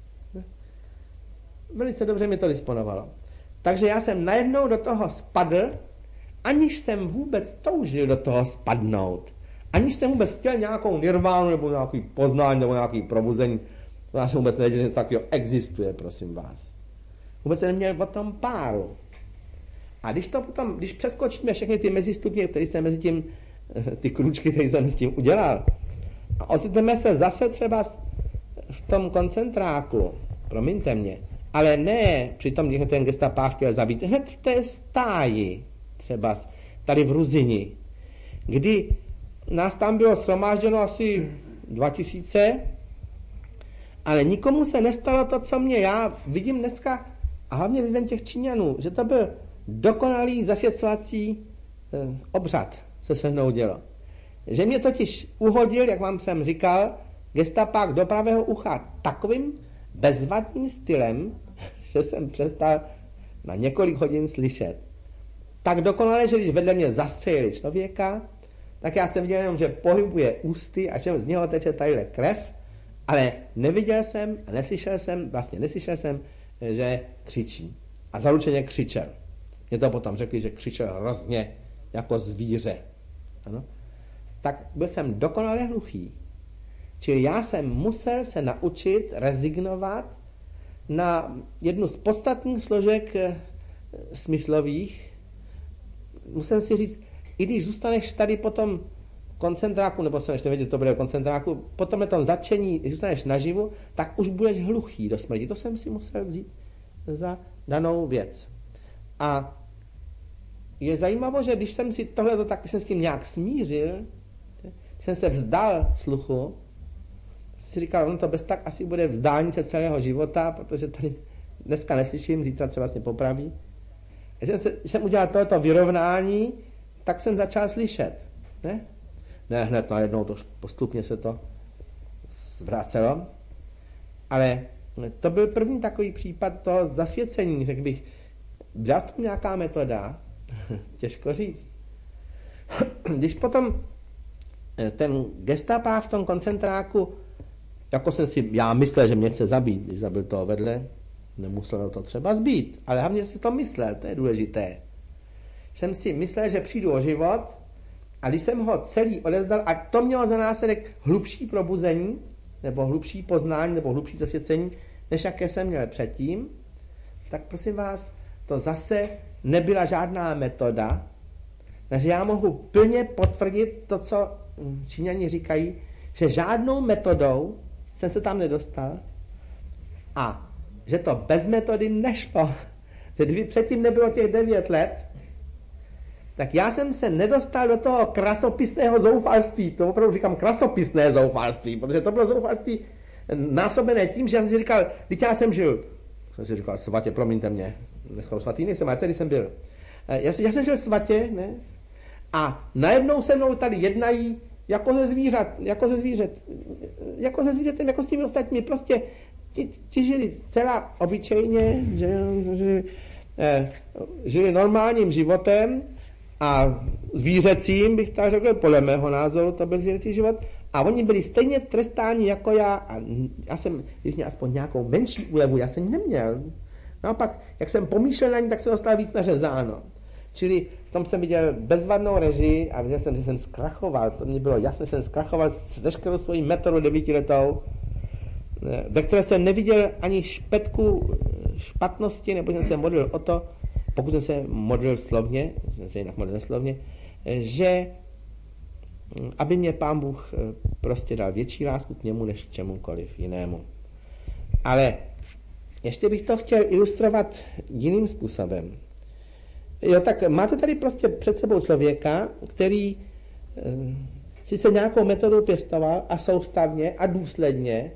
Velice dobře mě to disponovalo. Takže já jsem najednou do toho spadl, aniž jsem vůbec toužil do toho spadnout. Aniž jsem vůbec chtěl nějakou nirvánu, nebo nějaký poznání, nebo nějaký probuzení. Já jsem vůbec nevěděl, že něco takového existuje, prosím vás. Vůbec jsem neměl o tom páru. A když přeskočíme všechny ty mezistupně, které jsem mezi tím, ty kručky, které jsem s tím udělal, a ocitneme se zase třeba v tom koncentráku, promiňte mě, ale ne přitom, když ten gestapák chtěl zabít, hned v té stáji, třeba tady v Ruzini, kdy nás tam bylo shromážděno asi 2000, ale nikomu se nestalo to, co mě. Já vidím dneska, a hlavně vidím těch Číňanů, že to byl dokonalý zasvěcovací obřad, co se mnou dělo. Že mě totiž uhodil, jak vám jsem říkal, gestapák do pravého ucha takovým bezvadným stylem, že jsem přestal na několik hodin slyšet. Tak dokonale, že když vedle mě zastřelili člověka, tak já jsem viděl jenom, že pohybuje ústy a že z něho teče tadyhle krev, ale neviděl jsem a neslyšel jsem, že křičí. A zaručeně křičel. Mě to potom řekli, že křičel hrozně jako zvíře. Ano? Tak byl jsem dokonale hluchý. Čili já jsem musel se naučit rezignovat na jednu z podstatných složek smyslových. Musel si říct, i když zůstaneš tady potom koncentráku, nebo se nevědět, že to bude v koncentráku, potom je tom zatčení, když zůstaneš naživu, tak už budeš hluchý do smrti. To jsem si musel vzít za danou věc. A je zajímavé, že když jsem si tohleto, tak jsem s tím nějak smířil, jsem se vzdal sluchu, jsem si říkal, ono to bez tak asi bude vzdání se celého života, protože tady dneska neslyším, zítra se vlastně popraví. Když jsem udělal tohleto vyrovnání, tak jsem začal slyšet. Ne hned najednou, to postupně se to zvracelo. Ale to byl první takový případ toho zasvěcení, řekl bych. Byla v tom nějaká metoda? Těžko říct. Když potom ten gestapák v tom koncentráku, jako jsem si, já myslel, že mě chce zabít, když zabil toho vedle, nemusel to třeba zbít, ale hlavně si to myslel, to je důležité. Jsem si myslel, že přijdu o život a když jsem ho celý odevzdal a to mělo za následek hlubší probuzení, nebo hlubší poznání, nebo hlubší zasvěcení, než jaké jsem měl předtím, tak prosím vás, to zase nebyla žádná metoda, takže já mohu plně potvrdit to, co Číňani říkají, že žádnou metodou jsem se tam nedostal a že to bez metody nešlo. Že kdyby předtím nebylo těch 9 let, tak já jsem se nedostal do toho krasopisného zoufalství. To opravdu říkám krasopisné zoufalství, protože to bylo zoufalství násobené tím, že já jsem si říkal, teď já jsem žil. Jsem si říkal, svatě, promiňte mě, dneska svatý nejsem, ale tady jsem byl. Já jsem žil svatě, ne? A najednou se mnou tady jednají jako ze zvířatem, jako s těmi ostatními. Prostě ti žili zcela obyčejně, žili normálním životem a zvířecím, bych tak řekl, podle mého názoru, to byl zvířecí život. A oni byli stejně trestáni jako já. A já jsem, když měl aspoň nějakou menší úlevu, já jsem neměl. Naopak, jak jsem pomýšlel na ní, tak se dostal víc nařezáno. Čili v tom jsem viděl bezvadnou režii a viděl jsem, že jsem zkrachoval. To mě bylo jasné, že jsem zkrachoval s veškerou svojí metodou 9letou, ve které jsem neviděl ani špetku špatnosti, nebo jsem se modlil o to, pokud jsem se modlil slovně, jsem se jinak modlil slovně, že aby mě Pán Bůh prostě dal větší lásku k němu, než k čemukoliv jinému. Ale ještě bych to chtěl ilustrovat jiným způsobem. Jo, tak máte tady prostě před sebou člověka, který si se nějakou metodou pěstoval a soustavně a důsledně,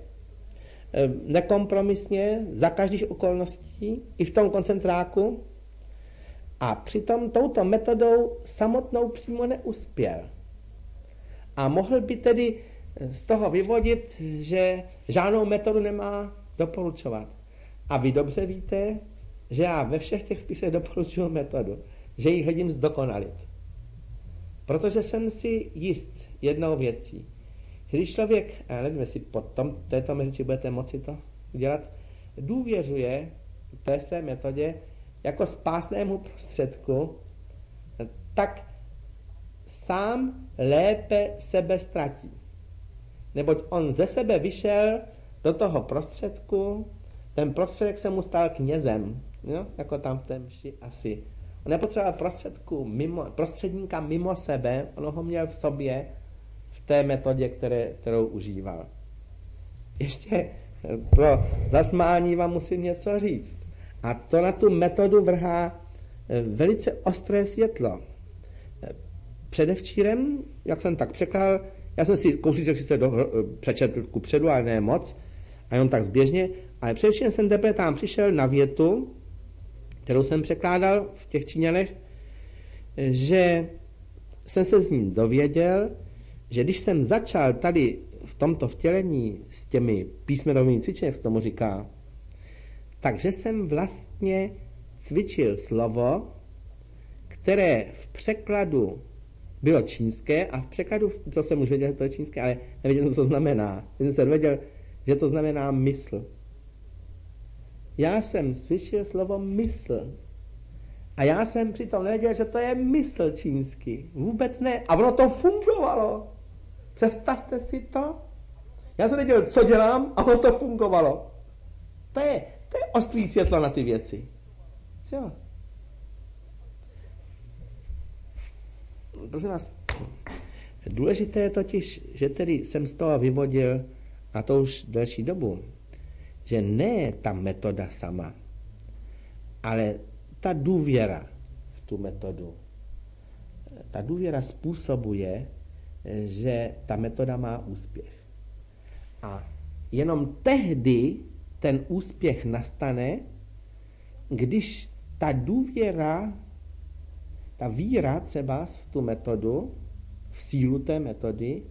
nekompromisně, za každých okolností, i v tom koncentráku, a přitom touto metodou samotnou přímo neuspěl. A mohl by tedy z toho vyvodit, že žádnou metodu nemá doporučovat. A vy dobře víte, že já ve všech těch spisech doporučuji metodu, že ji hledím zdokonalit. Protože jsem si jist jednou věcí. Když člověk, já nevím, jestli po této řeči budete moci to udělat, důvěřuje té své metodě jako spásnému prostředku, tak sám lépe sebe ztratí. Neboť on ze sebe vyšel do toho prostředku, ten prostředek se mu stal knězem, jo? Jako tam v té mši asi. On nepotřeboval prostředníka mimo sebe, on ho měl v sobě v té metodě, kterou užíval. Ještě pro zasmání vám musím něco říct. A to na tu metodu vrhá velice ostré světlo. Předevčírem, jak jsem tak překládal, já jsem si kousíček sice přečetl kupředu, ale ne moc, a jenom tak zběžně, ale především jsem teprve tam přišel na větu, kterou jsem překládal v těch Číňanech, že jsem se z ní dověděl, že když jsem začal tady v tomto vtělení s těmi písmenovými cvičeními, jak se tomu říká, takže jsem vlastně cvičil slovo, které v překladu bylo čínské a v překladu, to jsem už věděl, že to je čínské, ale nevěděl, co to znamená. Já jsem se dověděl, že to znamená mysl. Já jsem cvičil slovo mysl. A já jsem přitom nevěděl, že to je mysl čínsky. Vůbec ne. A ono to fungovalo. Představte si to. Já jsem nevěděl, co dělám, a ono to fungovalo. To je ostrý světlo na ty věci. Jo. Prosím vás, důležité je totiž, že tedy jsem z toho vyvodil, a to už delší dobu, že ne ta metoda sama, ale ta důvěra v tu metodu. Ta důvěra způsobuje, že ta metoda má úspěch. A jenom tehdy ten úspěch nastane, když ta důvěra, ta víra třeba v tu metodu, v sílu té metody,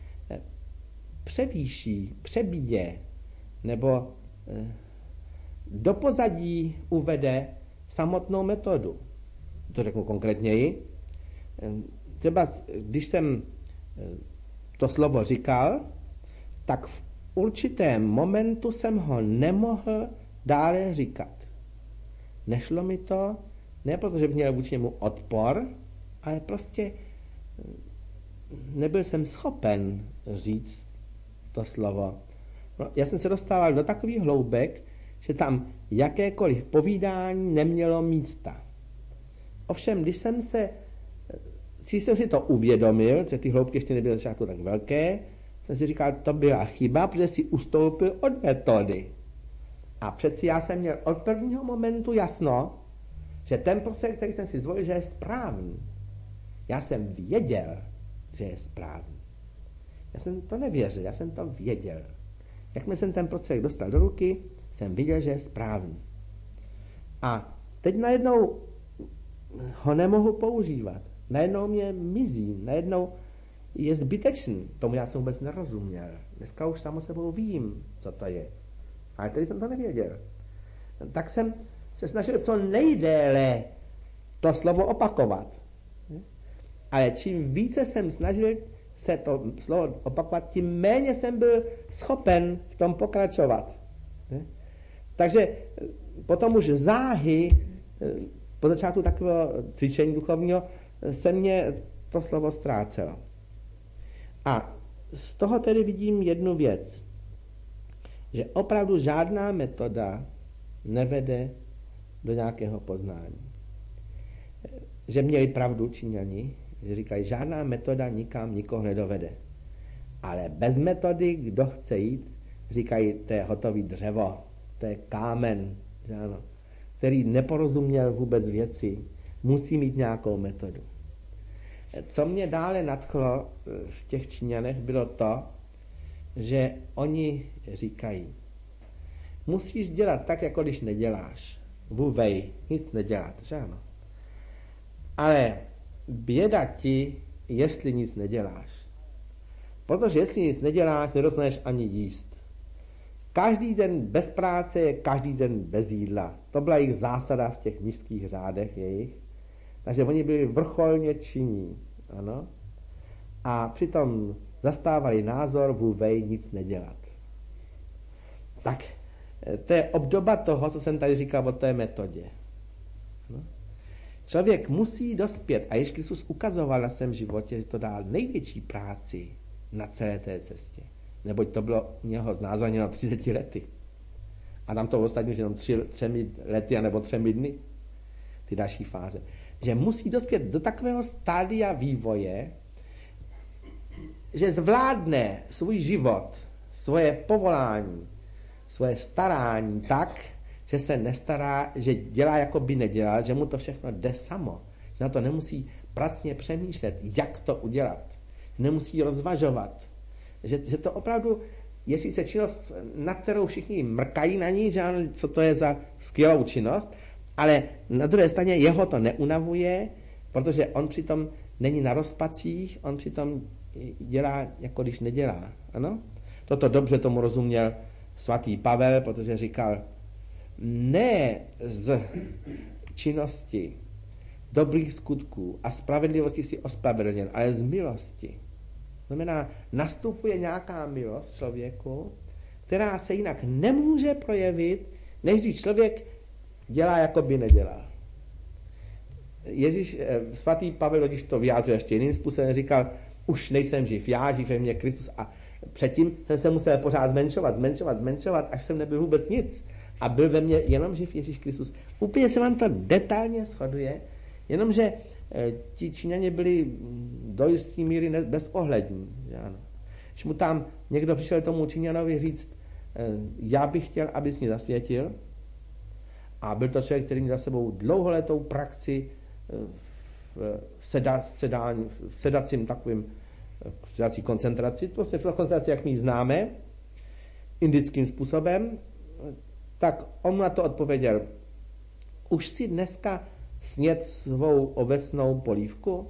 přebíje, nebo do pozadí uvede samotnou metodu. To řeknu konkrétněji. Třeba když jsem to slovo říkal, tak v určitém momentu jsem ho nemohl dále říkat. Nešlo mi to, ne protože bych měl vůči němu odpor, ale prostě nebyl jsem schopen říct to slovo. No, já jsem se dostával do takových hloubek, že tam jakékoliv povídání nemělo místa. Ovšem, když jsem si to uvědomil, že ty hloubky ještě nebyly začátku tak velké, jsem si říkal, to byla chyba, protože si ustoupil od metody. A přeci já jsem měl od prvního momentu jasno, že ten prostředek, který jsem si zvolil, že je správný. Já jsem věděl, že je správný. Já jsem to nevěřil, já jsem to věděl. Jakmile jsem ten prostředek dostal do ruky, jsem viděl, že je správný. A teď najednou ho nemohu používat. Najednou mě mizí, najednou je zbytečný. Tomu já jsem vůbec nerozuměl. Dneska už samo sebou vím, co to je. Ale tady jsem to nevěděl. Tak jsem se snažil co nejdéle to slovo opakovat. Ale čím více jsem snažil se to slovo opakovat, tím méně jsem byl schopen v tom pokračovat. Ne? Takže potom už záhy, po začátku takového cvičení duchovního, se mě to slovo ztrácelo. A z toho tedy vidím jednu věc, že opravdu žádná metoda nevede do nějakého poznání. Že měli pravdu Číňani, že říkají, žádná metoda nikam nikoho nedovede. Ale bez metody, kdo chce jít, říkají, to je hotový dřevo, to je kámen, že ano, který neporozuměl vůbec věci, musí mít nějakou metodu. Co mě dále nadchlo v těch Číňanech, bylo to, že oni říkají, musíš dělat tak, jako když neděláš. Vůvej, nic nedělat, že ano. Ale běda ti, jestli nic neděláš. Protože jestli nic neděláš, nedostaneš ani jíst. Každý den bez práce je každý den bez jídla. To byla jejich zásada v těch mnišských řádech jejich. Takže oni byli vrcholně činní. Ano. A přitom zastávali názor vůvej nic nedělat. Tak to je obdoba toho, co jsem tady říkal o té metodě. No. Člověk musí dospět, a Ježíš Kristus ukazoval na svém životě, že to dal největší práci na celé té cestě. Neboť to bylo u něho znázorněno 30 lety. A tam to ostatní už jenom 3 lety nebo 3 dny. Ty další fáze. Že musí dospět do takového stádia vývoje, že zvládne svůj život, svoje povolání, svoje starání tak, že se nestará, že dělá, jako by nedělal, že mu to všechno jde samo. Že na to nemusí pracně přemýšlet, jak to udělat. Nemusí rozvažovat. Že to opravdu, jestli se činnost, na kterou všichni mrkají na ní, že ano, co to je za skvělou činnost, ale na druhé straně jeho to neunavuje, protože on přitom není na rozpacích, on přitom dělá, jako když nedělá. Ano? Toto dobře tomu rozuměl svatý Pavel, protože říkal, ne z činnosti dobrých skutků a spravedlivosti si ospravedlněn, ale z milosti. Znamená, nastupuje nějaká milost člověku, která se jinak nemůže projevit, než když člověk dělá, jako by nedělal. Ježíš, svatý Pavel, když to vyjádřil ještě jiným způsobem, říkal, už nejsem živ já, živ je mě Kristus. A předtím jsem se musel pořád zmenšovat, až jsem nebyl vůbec nic. A byl ve mně jenom živ Ježíš Kristus. Úplně se vám to detailně shoduje, jenomže ti Číňané byli do jisté míry bezohlední. Když mu tam někdo přišel tomu Číňanovi říct, já bych chtěl, abys mě zasvětil, a byl to člověk, který měl za sebou dlouholetou praxi v sedacím takovým sedací koncentraci, prostě v koncentraci, jak my ji známe, indickým způsobem, tak on na to odpověděl, už si dneska snědl svou ovesnou polívku?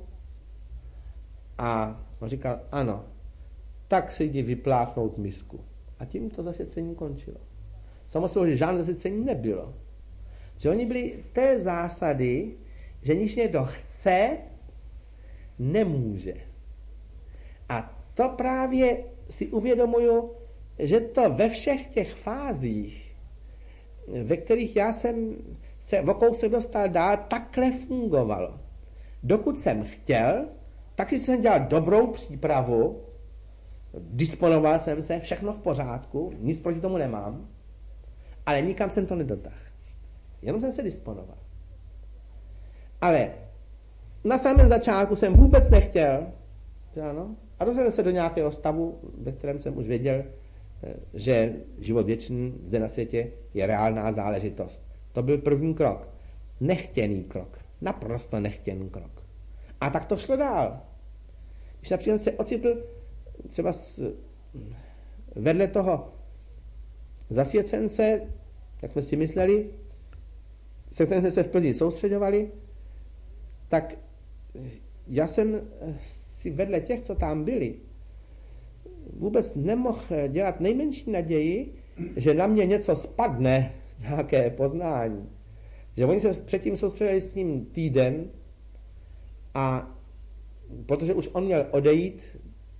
A on říkal, ano, tak si jdi vypláchnout misku. A tím to zasvěcení končilo. Samozřejmě, že žádné zasvěcení nebylo. Že oni byli té zásady, že když někdo chce, nemůže. A to právě si uvědomuju, že to ve všech těch fázích, ve kterých já jsem se o kousek dostal dál, takhle fungovalo. Dokud jsem chtěl, tak si jsem dělal dobrou přípravu, disponoval jsem se, všechno v pořádku, nic proti tomu nemám, ale nikam jsem to nedotáhl. Jenom jsem se disponoval. Ale na samém začátku jsem vůbec nechtěl, že ano, a dostal jsem se do nějakého stavu, ve kterém jsem už věděl, že život věčný zde na světě je reálná záležitost. To byl první krok. Nechtěný krok. Naprosto nechtěný krok. A tak to šlo dál. Když například se ocitl třeba vedle toho zasvěcence, jak jsme si mysleli, se kterým jsme se v Plzni soustředovali, tak já jsem si vedle těch, co tam byli, vůbec nemohl dělat nejmenší naději, že na mě něco spadne, nějaké poznání. Že oni se předtím soustředili s ním týden a protože už on měl odejít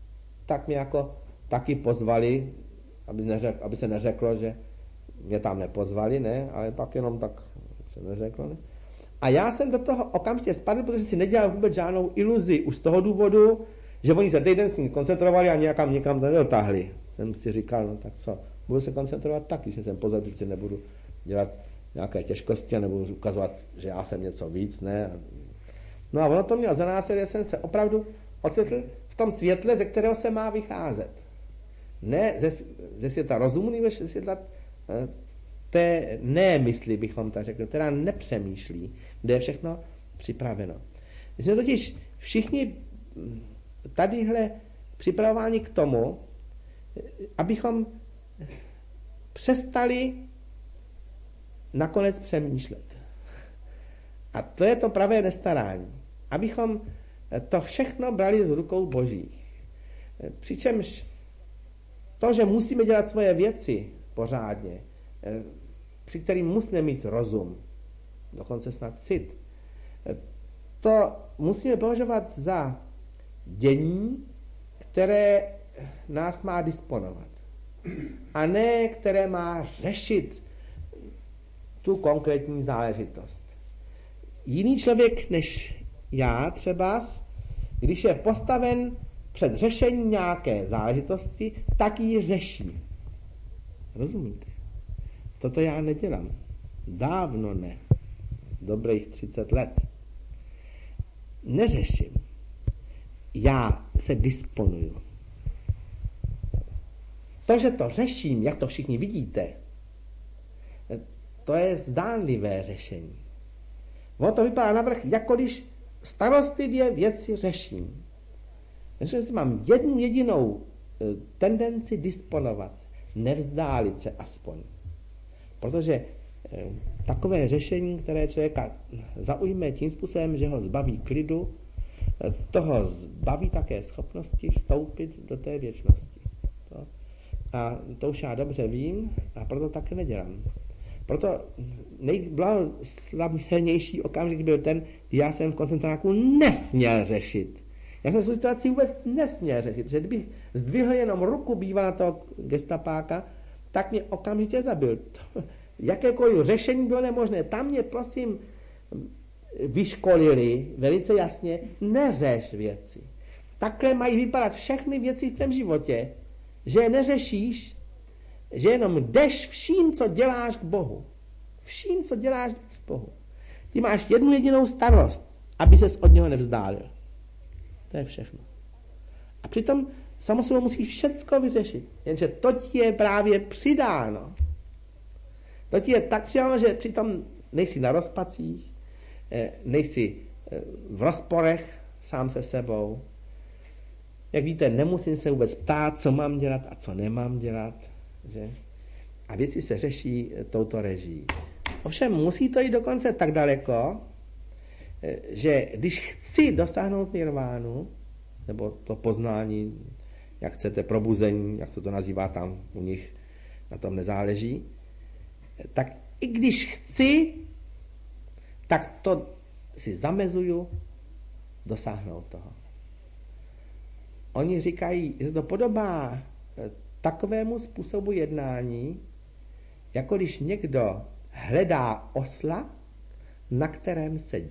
tak mě jako taky pozvali, aby se neřeklo, že mě tam nepozvali, ne, ale pak jenom tak se neřeklo, ne. A já jsem do toho okamžitě spadl, protože si nedělal vůbec žádnou iluzi už z toho důvodu, že oni se týden s ním koncentrovali a někam to nedotáhli. Jsem si říkal, no tak co, budu se koncentrovat taky, že jsem pozor, že si nebudu dělat nějaké těžkosti a nebudu ukazovat, že já jsem něco víc, ne. No a ono to mělo za následek, že jsem se opravdu ocitl v tom světle, ze kterého se má vycházet. Ne ze světa rozumu, nebo ze světla té nemysli, bychom tak řekli, která nepřemýšlí, kde je všechno připraveno. My jsme totiž všichni tadyhle připravováni k tomu, abychom přestali nakonec přemýšlet. A to je to pravé nestarání. Abychom to všechno brali z rukou božích. Přičemž to, že musíme dělat svoje věci pořádně, při kterým musíme mít rozum, dokonce snad cit, to musíme považovat za dění, které nás má disponovat. A ne, které má řešit tu konkrétní záležitost. Jiný člověk než já třeba, když je postaven před řešením nějaké záležitosti, tak ji řeší. Rozumíte? Toto já nedělám. Dávno ne. Dobrých 30 let. Neřeším. Já se disponuju. To, že to řeším, jak to všichni vidíte, to je zdánlivé řešení. Ono to vypadá navrch, jako když starostlivě věci řeším. Takže si mám jednu jedinou tendenci disponovat, nevzdálit se aspoň. Protože takové řešení, které člověka zaujme tím způsobem, že ho zbaví klidu, toho zbaví také schopnosti vstoupit do té věčnosti. A to už já dobře vím a proto také nedělám. Proto nejblahoslavenější okamžik byl ten, kdy já jsem v koncentráku nesměl řešit. Já jsem situaci vůbec nesměl řešit, že kdybych zdvihl jenom ruku býval na toho gestapáka, tak mě okamžitě zabil. Jakékoliv řešení bylo nemožné. Tam mě, prosím, vyškolili velice jasně, neřeš věci. Takhle mají vypadat všechny věci v tvém životě, že je neřešíš, že jenom jdeš vším, co děláš k Bohu. Vším, co děláš k Bohu. Ty máš jednu jedinou starost, aby ses od něho nevzdálil. To je všechno. A přitom samozřejmě musíš všecko vyřešit. Jenže to ti je právě přidáno. To ti je tak přidáno, že přitom nejsi na rozpacích, nejsi v rozporech sám se sebou. Jak víte, nemusím se vůbec ptát, co mám dělat a co nemám dělat. Že? A věci se řeší touto režií. Ovšem musí to jít dokonce tak daleko, že když chci dosáhnout nirvánu, nebo to poznání, jak chcete, probuzení, jak se to nazývá tam u nich, na tom nezáleží, tak i když chci, tak to si zamezuju dosáhnout toho. Oni říkají, že se to podobá takovému způsobu jednání, jako když někdo hledá osla, na kterém sedí.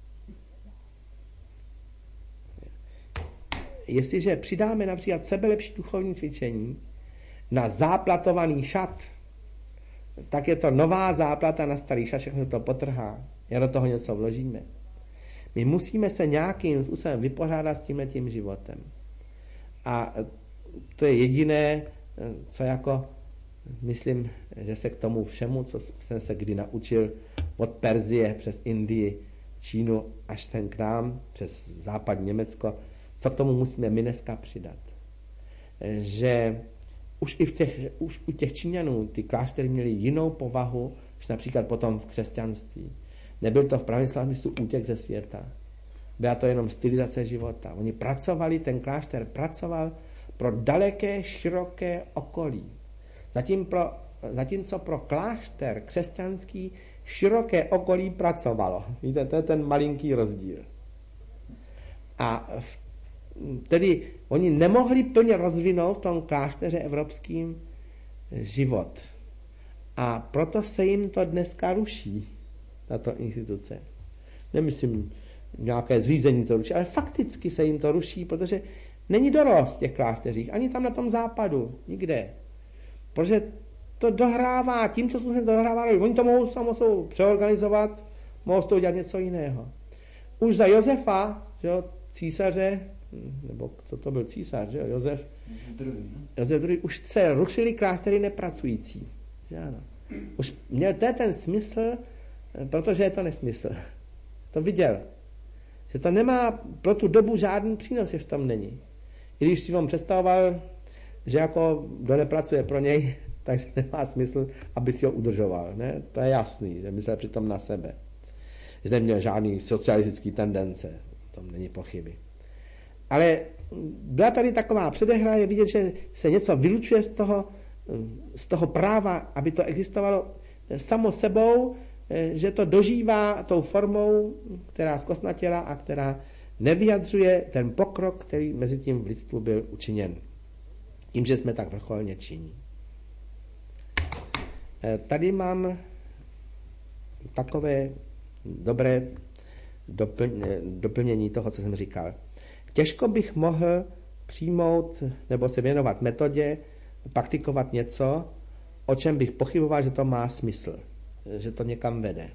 Jestliže přidáme například sebelepší duchovní cvičení na záplatovaný šat, tak je to nová záplata na starý šat, všechno to potrhá. Já do toho něco vložíme. My musíme se nějakým způsobem vypořádat s tímhletím životem. A to je jediné, co jako myslím, že se k tomu všemu, co jsem se kdy naučil od Perzie přes Indii, Čínu až sem k nám, přes západní Německo, co k tomu musíme my dneska přidat. Že už u těch Číňanů ty kláštery měly jinou povahu, než například potom v křesťanství. Nebyl to v pravém slova smyslu útěk ze světa. Byla to jenom stylizace života. Oni pracovali, ten klášter pracoval pro daleké, široké okolí. Zatímco pro klášter křesťanský široké okolí pracovalo. Víte, to je ten malinký rozdíl. A tedy oni nemohli plně rozvinout v tom klášteře evropským život. A proto se jim to dneska ruší, tato instituce. Nemyslím nějaké zřízení to ruší, ale fakticky se jim to ruší, protože není dorost v těch klášteřích, ani tam na tom západu, nikde. Protože to dohrává, tím, co způsobem to dohrává, oni to mohou přeorganizovat, mohou z toho dělat něco jiného. Už za Josefa, že jo, císaře, nebo kdo to byl císař, že jo, Josef II. Už se rušili kláštery nepracující. Že ano. Už měl ten smysl, protože je to nesmysl. To viděl. Že to nemá pro tu dobu žádný přínos, že v tom není. I když si vám představoval, že jako kdo nepracuje pro něj, takže nemá smysl, aby si ho udržoval. Ne? To je jasný, že myslel přitom na sebe. Že neměl žádný socialistický tendence. Tom není pochyby. Ale byla tady taková předehra, je vidět, že se něco vylučuje z toho práva, aby to existovalo samo sebou, že to dožívá tou formou, která zkostnatěla a která nevyjadřuje ten pokrok, který mezi tím v lidstvu byl učiněn. Tím, že jsme tak vrcholně činní. Tady mám takové dobré doplnění toho, co jsem říkal. Těžko bych mohl přijmout nebo se věnovat metodě, praktikovat něco, o čem bych pochyboval, že to má smysl, že to někam vede.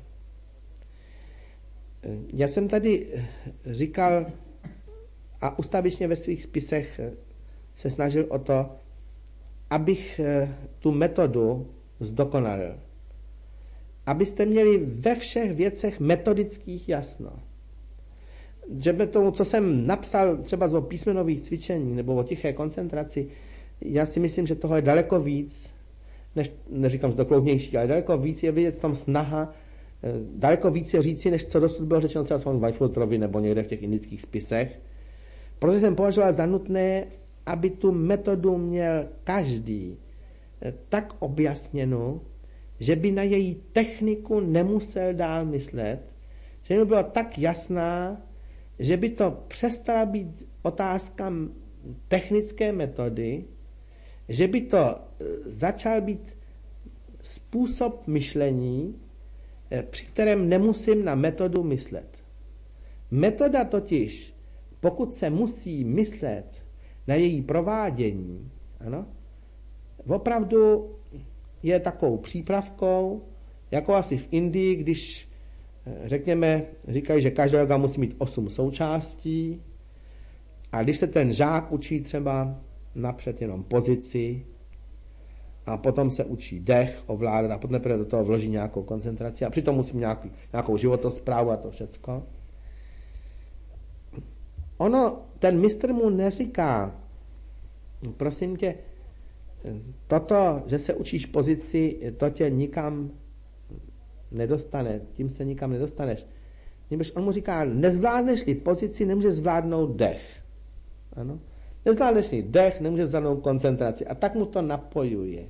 Já jsem tady říkal a ustavičně ve svých spisech se snažil o to, abych tu metodu zdokonalil. Abyste měli ve všech věcech metodických jasno. Že by tomu, co jsem napsal třeba o písmenových cvičení nebo o tiché koncentraci, já si myslím, že toho je daleko víc, neříkám, že to kloudnější, ale daleko víc je vidět v tom snaha, daleko víc je říci, než co dosud bylo řečeno třeba svému Weifultrovi nebo někde v těch indických spisech. Protože jsem považoval za nutné, aby tu metodu měl každý tak objasněnou, že by na její techniku nemusel dál myslet, že by byla tak jasná, že by to přestala být otázka technické metody, že by to začal být způsob myšlení, při kterém nemusím na metodu myslet. Metoda totiž, pokud se musí myslet na její provádění, ano, opravdu je takovou přípravkou, jako asi v Indii, když řekněme, říkají, že každá joga musí mít 8 součástí a když se ten žák učí třeba napřed jenom pozici a potom se učí dech ovládat a potom do toho vloží nějakou koncentraci a přitom musí mít nějakou životosprávu a to všecko. Ono, ten mistr mu neříká, prosím tě, toto, že se učíš pozici, to tě nikam nedostane, tím se nikam nedostaneš. On mu říká, nezvládneš-li pozici, nemůžeš zvládnout dech. Ano? Nezvládneš-li dech, nemůžeš zvládnout koncentraci. A tak mu to napojuje.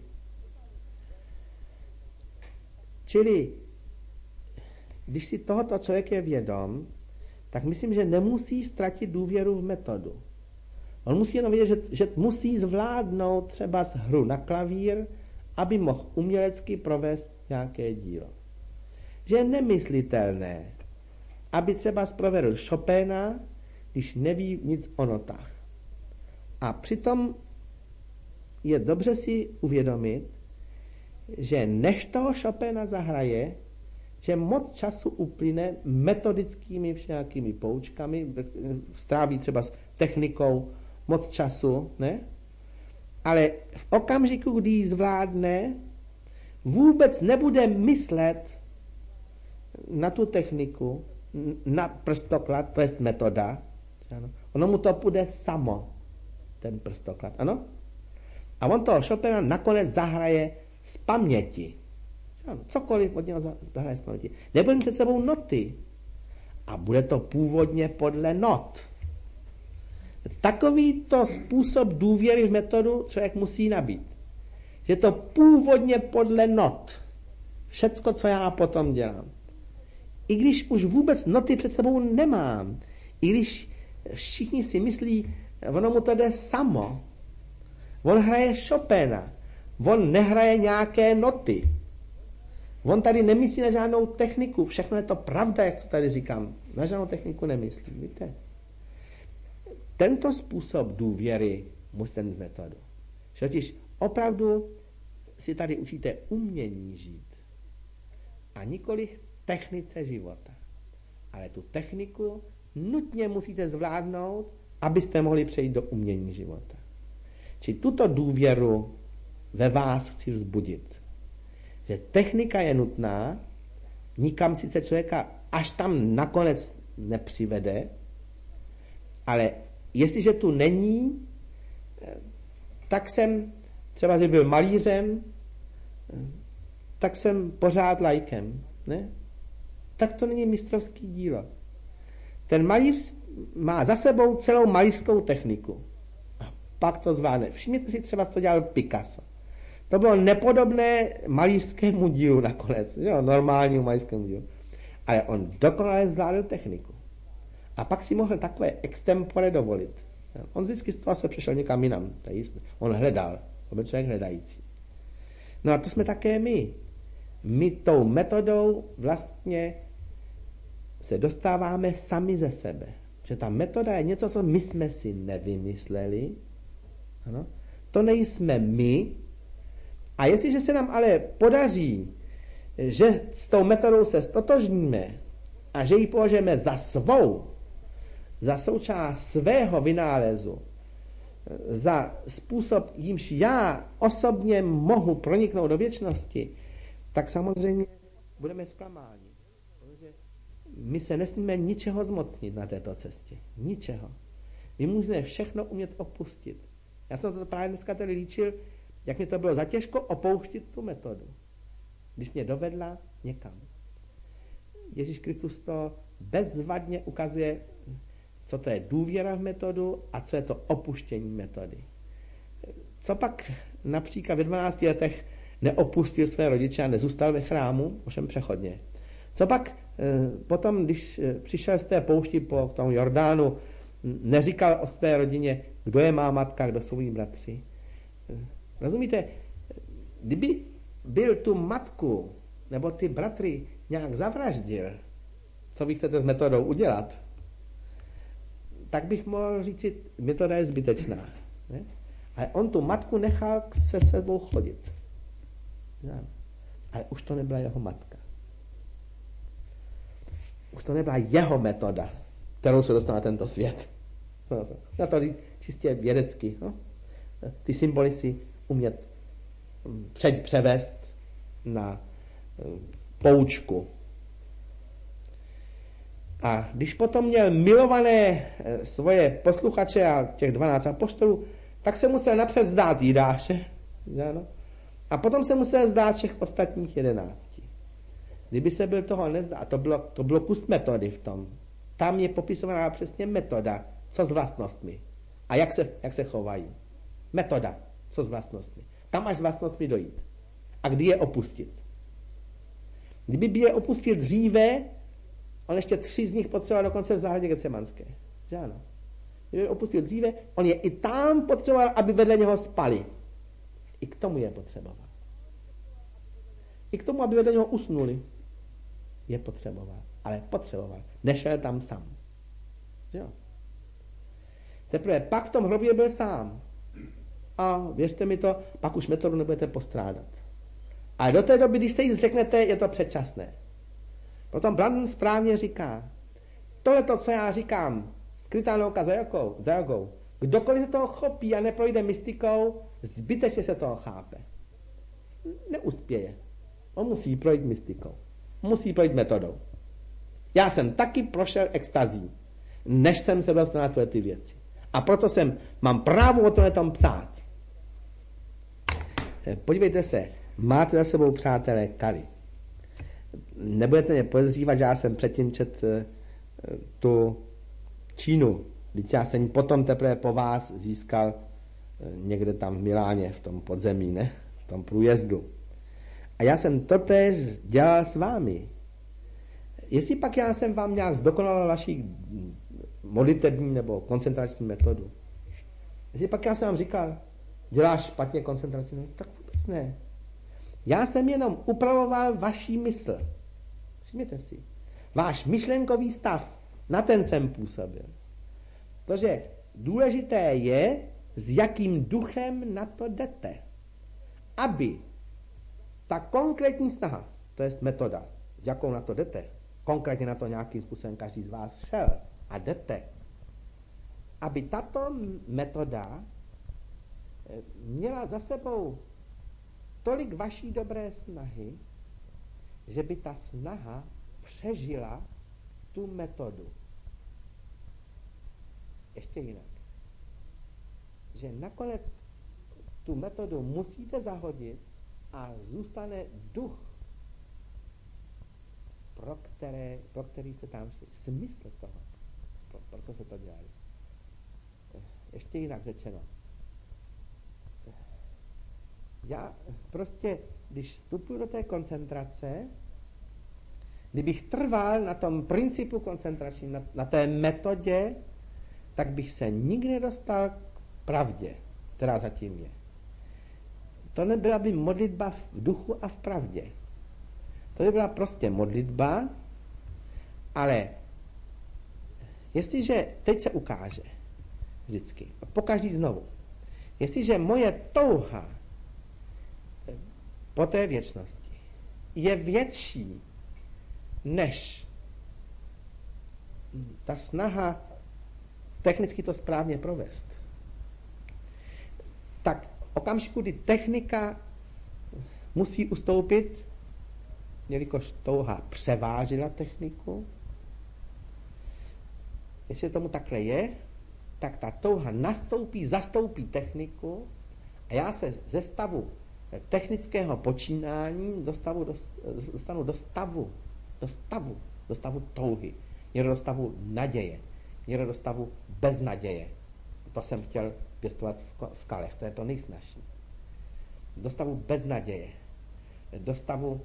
Čili, když si tohoto člověk je vědom, tak myslím, že nemusí ztratit důvěru v metodu. On musí jenom vědět, že musí zvládnout třeba hru na klavír, aby mohl umělecky provést nějaké dílo. Že je nemyslitelné, aby třeba provedl Chopina, když neví nic o notách. A přitom je dobře si uvědomit, že než toho Chopina zahraje, že moc času uplyne metodickými všakými poučkami, stráví třeba s technikou moc času, ne? Ale v okamžiku, kdy ji zvládne, vůbec nebude myslet na tu techniku, na prstoklad, to je metoda. Ano? Ono mu to půjde samo, ten prstoklad, ano? A on toho Chopina nakonec zahraje z paměti. Ano, cokoliv od něho zahraje z paměti. Nebude mít před sebou noty. A bude to původně podle not. Takovýto způsob důvěry v metodu člověk musí nabít. Že to původně podle not. Všecko, co já potom dělám. I když už vůbec noty před sebou nemám, i když všichni si myslí, ono mu to jde samo. On hraje Chopina. On nehraje nějaké noty. On tady nemyslí na žádnou techniku. Všechno je to pravda, jak to tady říkám. Na žádnou techniku nemyslí, víte? Tento způsob důvěry musíte mít metodu. Že totiž opravdu si tady učíte umění žít. A nikoliv technice života. Ale tu techniku nutně musíte zvládnout, abyste mohli přejít do umění života. Čili tuto důvěru ve vás chci vzbudit. Že technika je nutná, nikam sice člověka až tam nakonec nepřivede, ale jestliže tu není, tak jsem, třeba když byl malířem, tak jsem pořád laikem. Ne? Tak to není mistrovský dílo. Ten malíř má za sebou celou malířskou techniku. A pak to zvládne. Všimněte si třeba, co dělal Picasso. To bylo nepodobné malířskému dílu nakonec. Jo, normálnímu malířskému dílu. Ale on dokonale zvládl techniku. A pak si mohl takové extempore dovolit. On vždycky z toho se přešel někam jinam. To je jistý. On hledal. On byl člověk hledající. No a to jsme také my. My tou metodou vlastně se dostáváme sami ze sebe. Že ta metoda je něco, co my jsme si nevymysleli. Ano? To nejsme my. A jestliže se nám ale podaří, že s tou metodou se stotožníme a že ji považujeme za svou, za součást svého vynálezu, za způsob, jímž já osobně mohu proniknout do věčnosti, tak samozřejmě budeme zklamáni. Protože my se nesmíme ničeho zmocnit na této cestě. Ničeho. My můžeme všechno umět opustit. Já jsem to právě dneska tady líčil, jak mi to bylo zatěžko opouštět tu metodu, když mě dovedla někam. Ježíš Kristus to bezvadně ukazuje, co to je důvěra v metodu a co je to opuštění metody. Co pak například ve 12 letech neopustil své rodiče a nezůstal ve chrámu, ovšem přechodně. Co pak potom, když přišel z té poušti po tom Jordánu, neříkal o své rodině, kdo je má matka, kdo jsou jí bratři. Rozumíte? Kdyby byl tu matku nebo ty bratry nějak zavraždil, co vy chcete s metodou udělat, tak bych mohl říct si, metoda je zbytečná. Ne? Ale on tu matku nechal se sebou chodit. Ne? Ale už to nebyla jeho matka. Už to nebyla jeho metoda, kterou se dostal na tento svět. Na to říct čistě vědecky. No? Ty symboly si umět převést na poučku. A když potom měl milované svoje posluchače a těch 12 apoštolů, tak se musel napřed vzdát Jidáše. Ano? A potom se musel vzdát všech ostatních 11. Kdyby se byl toho nevzdát, a to bylo kus metody v tom. Tam je popisovaná přesně metoda, co s vlastnostmi. A jak se chovají. Metoda, co s vlastnostmi. Tam až s vlastnostmi dojít. A kdy je opustit. Kdyby je opustil dříve, on ještě 3 z nich potřeboval dokonce v zahradě Getsemanské. Že ano? Kdyby je opustil dříve, on je i tam potřeboval, aby vedle něho spali. I k tomu je potřeboval. I k tomu, aby vedle něho usnuli. Je potřeboval. Ale potřeboval. Nešel tam sám. Že jo? Teprve pak v tom hrobě byl sám. A věřte mi to, pak už metodu nebudete postrádat. Ale do té doby, když se jí zřeknete, je to předčasné. Potom Brandon správně říká, tohleto, co já říkám, skrytá nauka za jogou, kdokoliv se toho chopí a neprojde mystikou, zbytečně se toho chápe. Neuspěje. On musí projít mystikou. Musí projít metodou. Já jsem taky prošel extazí, než jsem se dostal na ty věci. A proto mám právo o tom psát. Podívejte se, máte za sebou, přátelé, Kali. Nebudete mě podezřívat, že já jsem předtím četl tu Čínu. Když já jsem potom teprve po vás získal někde tam v Miláně, v tom podzemí, ne? V tom průjezdu. A já jsem totéž dělal s vámi. Jestli pak já jsem vám nějak zdokonalil vaši modlitební nebo koncentrační metodu, Jestli pak já jsem vám říkal, děláš špatně koncentraci, no, tak vůbec ne. Já jsem jenom upravoval vaší mysl. Všimněte si. Váš myšlenkový stav, na ten jsem působil. Protože důležité je, s jakým duchem na to jdete. Aby ta konkrétní snaha, to jest metoda, s jakou na to jdete, konkrétně na to nějakým způsobem každý z vás šel a jdete, aby tato metoda měla za sebou tolik vaší dobré snahy, že by ta snaha přežila tu metodu. Ještě jinak. Že nakonec tu metodu musíte zahodit a zůstane duch, pro který jste tam šli. Smysl toho, pro co se to dělali. Ještě jinak řečeno. Já prostě, když vstupuji do té koncentrace, kdybych trval na tom principu koncentrační, na té metodě, tak bych se nikdy nedostal k pravdě, která zatím je. To nebyla by modlitba v duchu a v pravdě. To by byla prostě modlitba, ale jestliže, teď se ukáže vždycky, pokaždý znovu, jestliže moje touha po té věčnosti je větší než ta snaha technicky to správně provést, tak okamžiku, kdy technika musí ustoupit, jelikož touha převážila techniku, jestli tomu takhle je, tak ta touha zastoupí techniku a já se ze stavu technického počínání dostanu do stavu touhy, někdo do stavu naděje, někdo do stavu beznaděje. To jsem chtěl pěstovat v kalech, to je to nejsnažší. Do stavu beznaděje, do stavu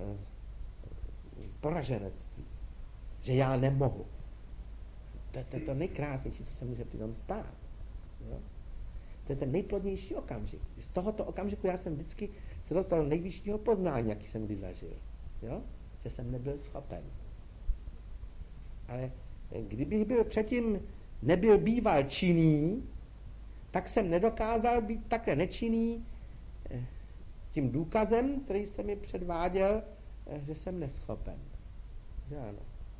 poraženectví, že já nemohu. To je to nejkrásnější, co se může přitom stát. Jo? To je ten nejplodnější okamžik. Z tohoto okamžiku já jsem vždycky se dostal do nejvyššího poznání, jaký jsem kdy zažil. Jo? Že jsem nebyl schopen. Ale kdybych byl předtím nebyl býval činný, tak jsem nedokázal být také nečinný tím důkazem, který se mi předváděl, že jsem neschopen. Že ano.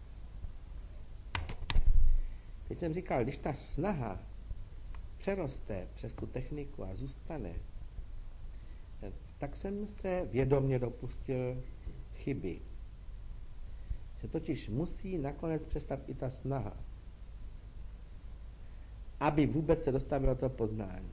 Teď jsem říkal, když ta snaha přeroste přes tu techniku a zůstane, tak jsem se vědomě dopustil chyby. Že totiž musí nakonec přestat i ta snaha, aby vůbec se dostavilo to poznání.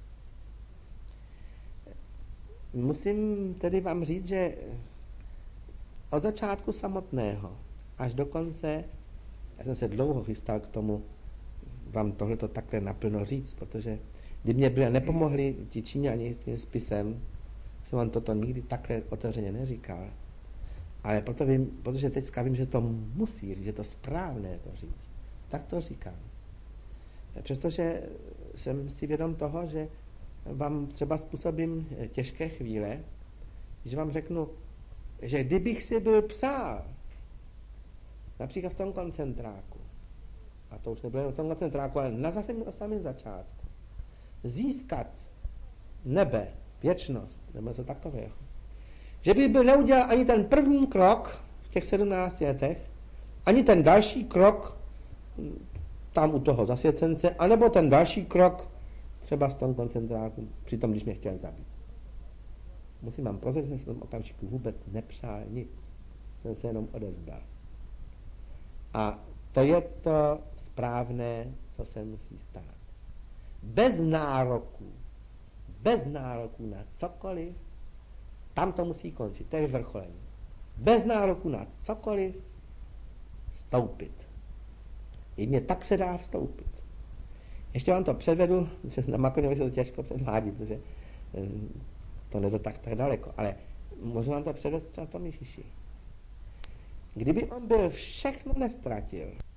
Musím tedy vám říct, že od začátku samotného až do konce, já jsem se dlouho chystal k tomu, vám tohleto takhle naplno říct, protože kdyby mě nepomohli ti Číňani s tím spisem, jsem vám toto nikdy takhle otevřeně neříkal. Ale protože teďka vím, že to musí říct, že to správné to říct, tak to říkám. Přestože jsem si vědom toho, že vám třeba způsobím těžké chvíle, že vám řeknu, že kdybych si byl psal, například v tom koncentráku, a to už nebylo v tom koncentráku, ale na samém začátku, získat nebe, věčnost, nebo něco takového, že by byl neudělal ani ten první krok v těch 17 letech, ani ten další krok tam u toho zasvěcence, anebo ten další krok třeba z tom koncentráku, přitom, když mě chtěl zabít. Musím vám prozradit, že jsem v tom okamžiku vůbec nepřál nic. Jsem se jenom odevzdal. A to je to správné, co se musí stát. Bez nároku na cokoliv, tam to musí končit, to je vrcholení. Bez nároku na cokoliv vstoupit. Jedině tak se dá vstoupit. Ještě vám to předvedu, na Makoňovi se to těžko předvádí, protože to nejde tak daleko, ale můžu vám to předvést třeba tom Ježíši. Kdyby on byl všechno nestratil,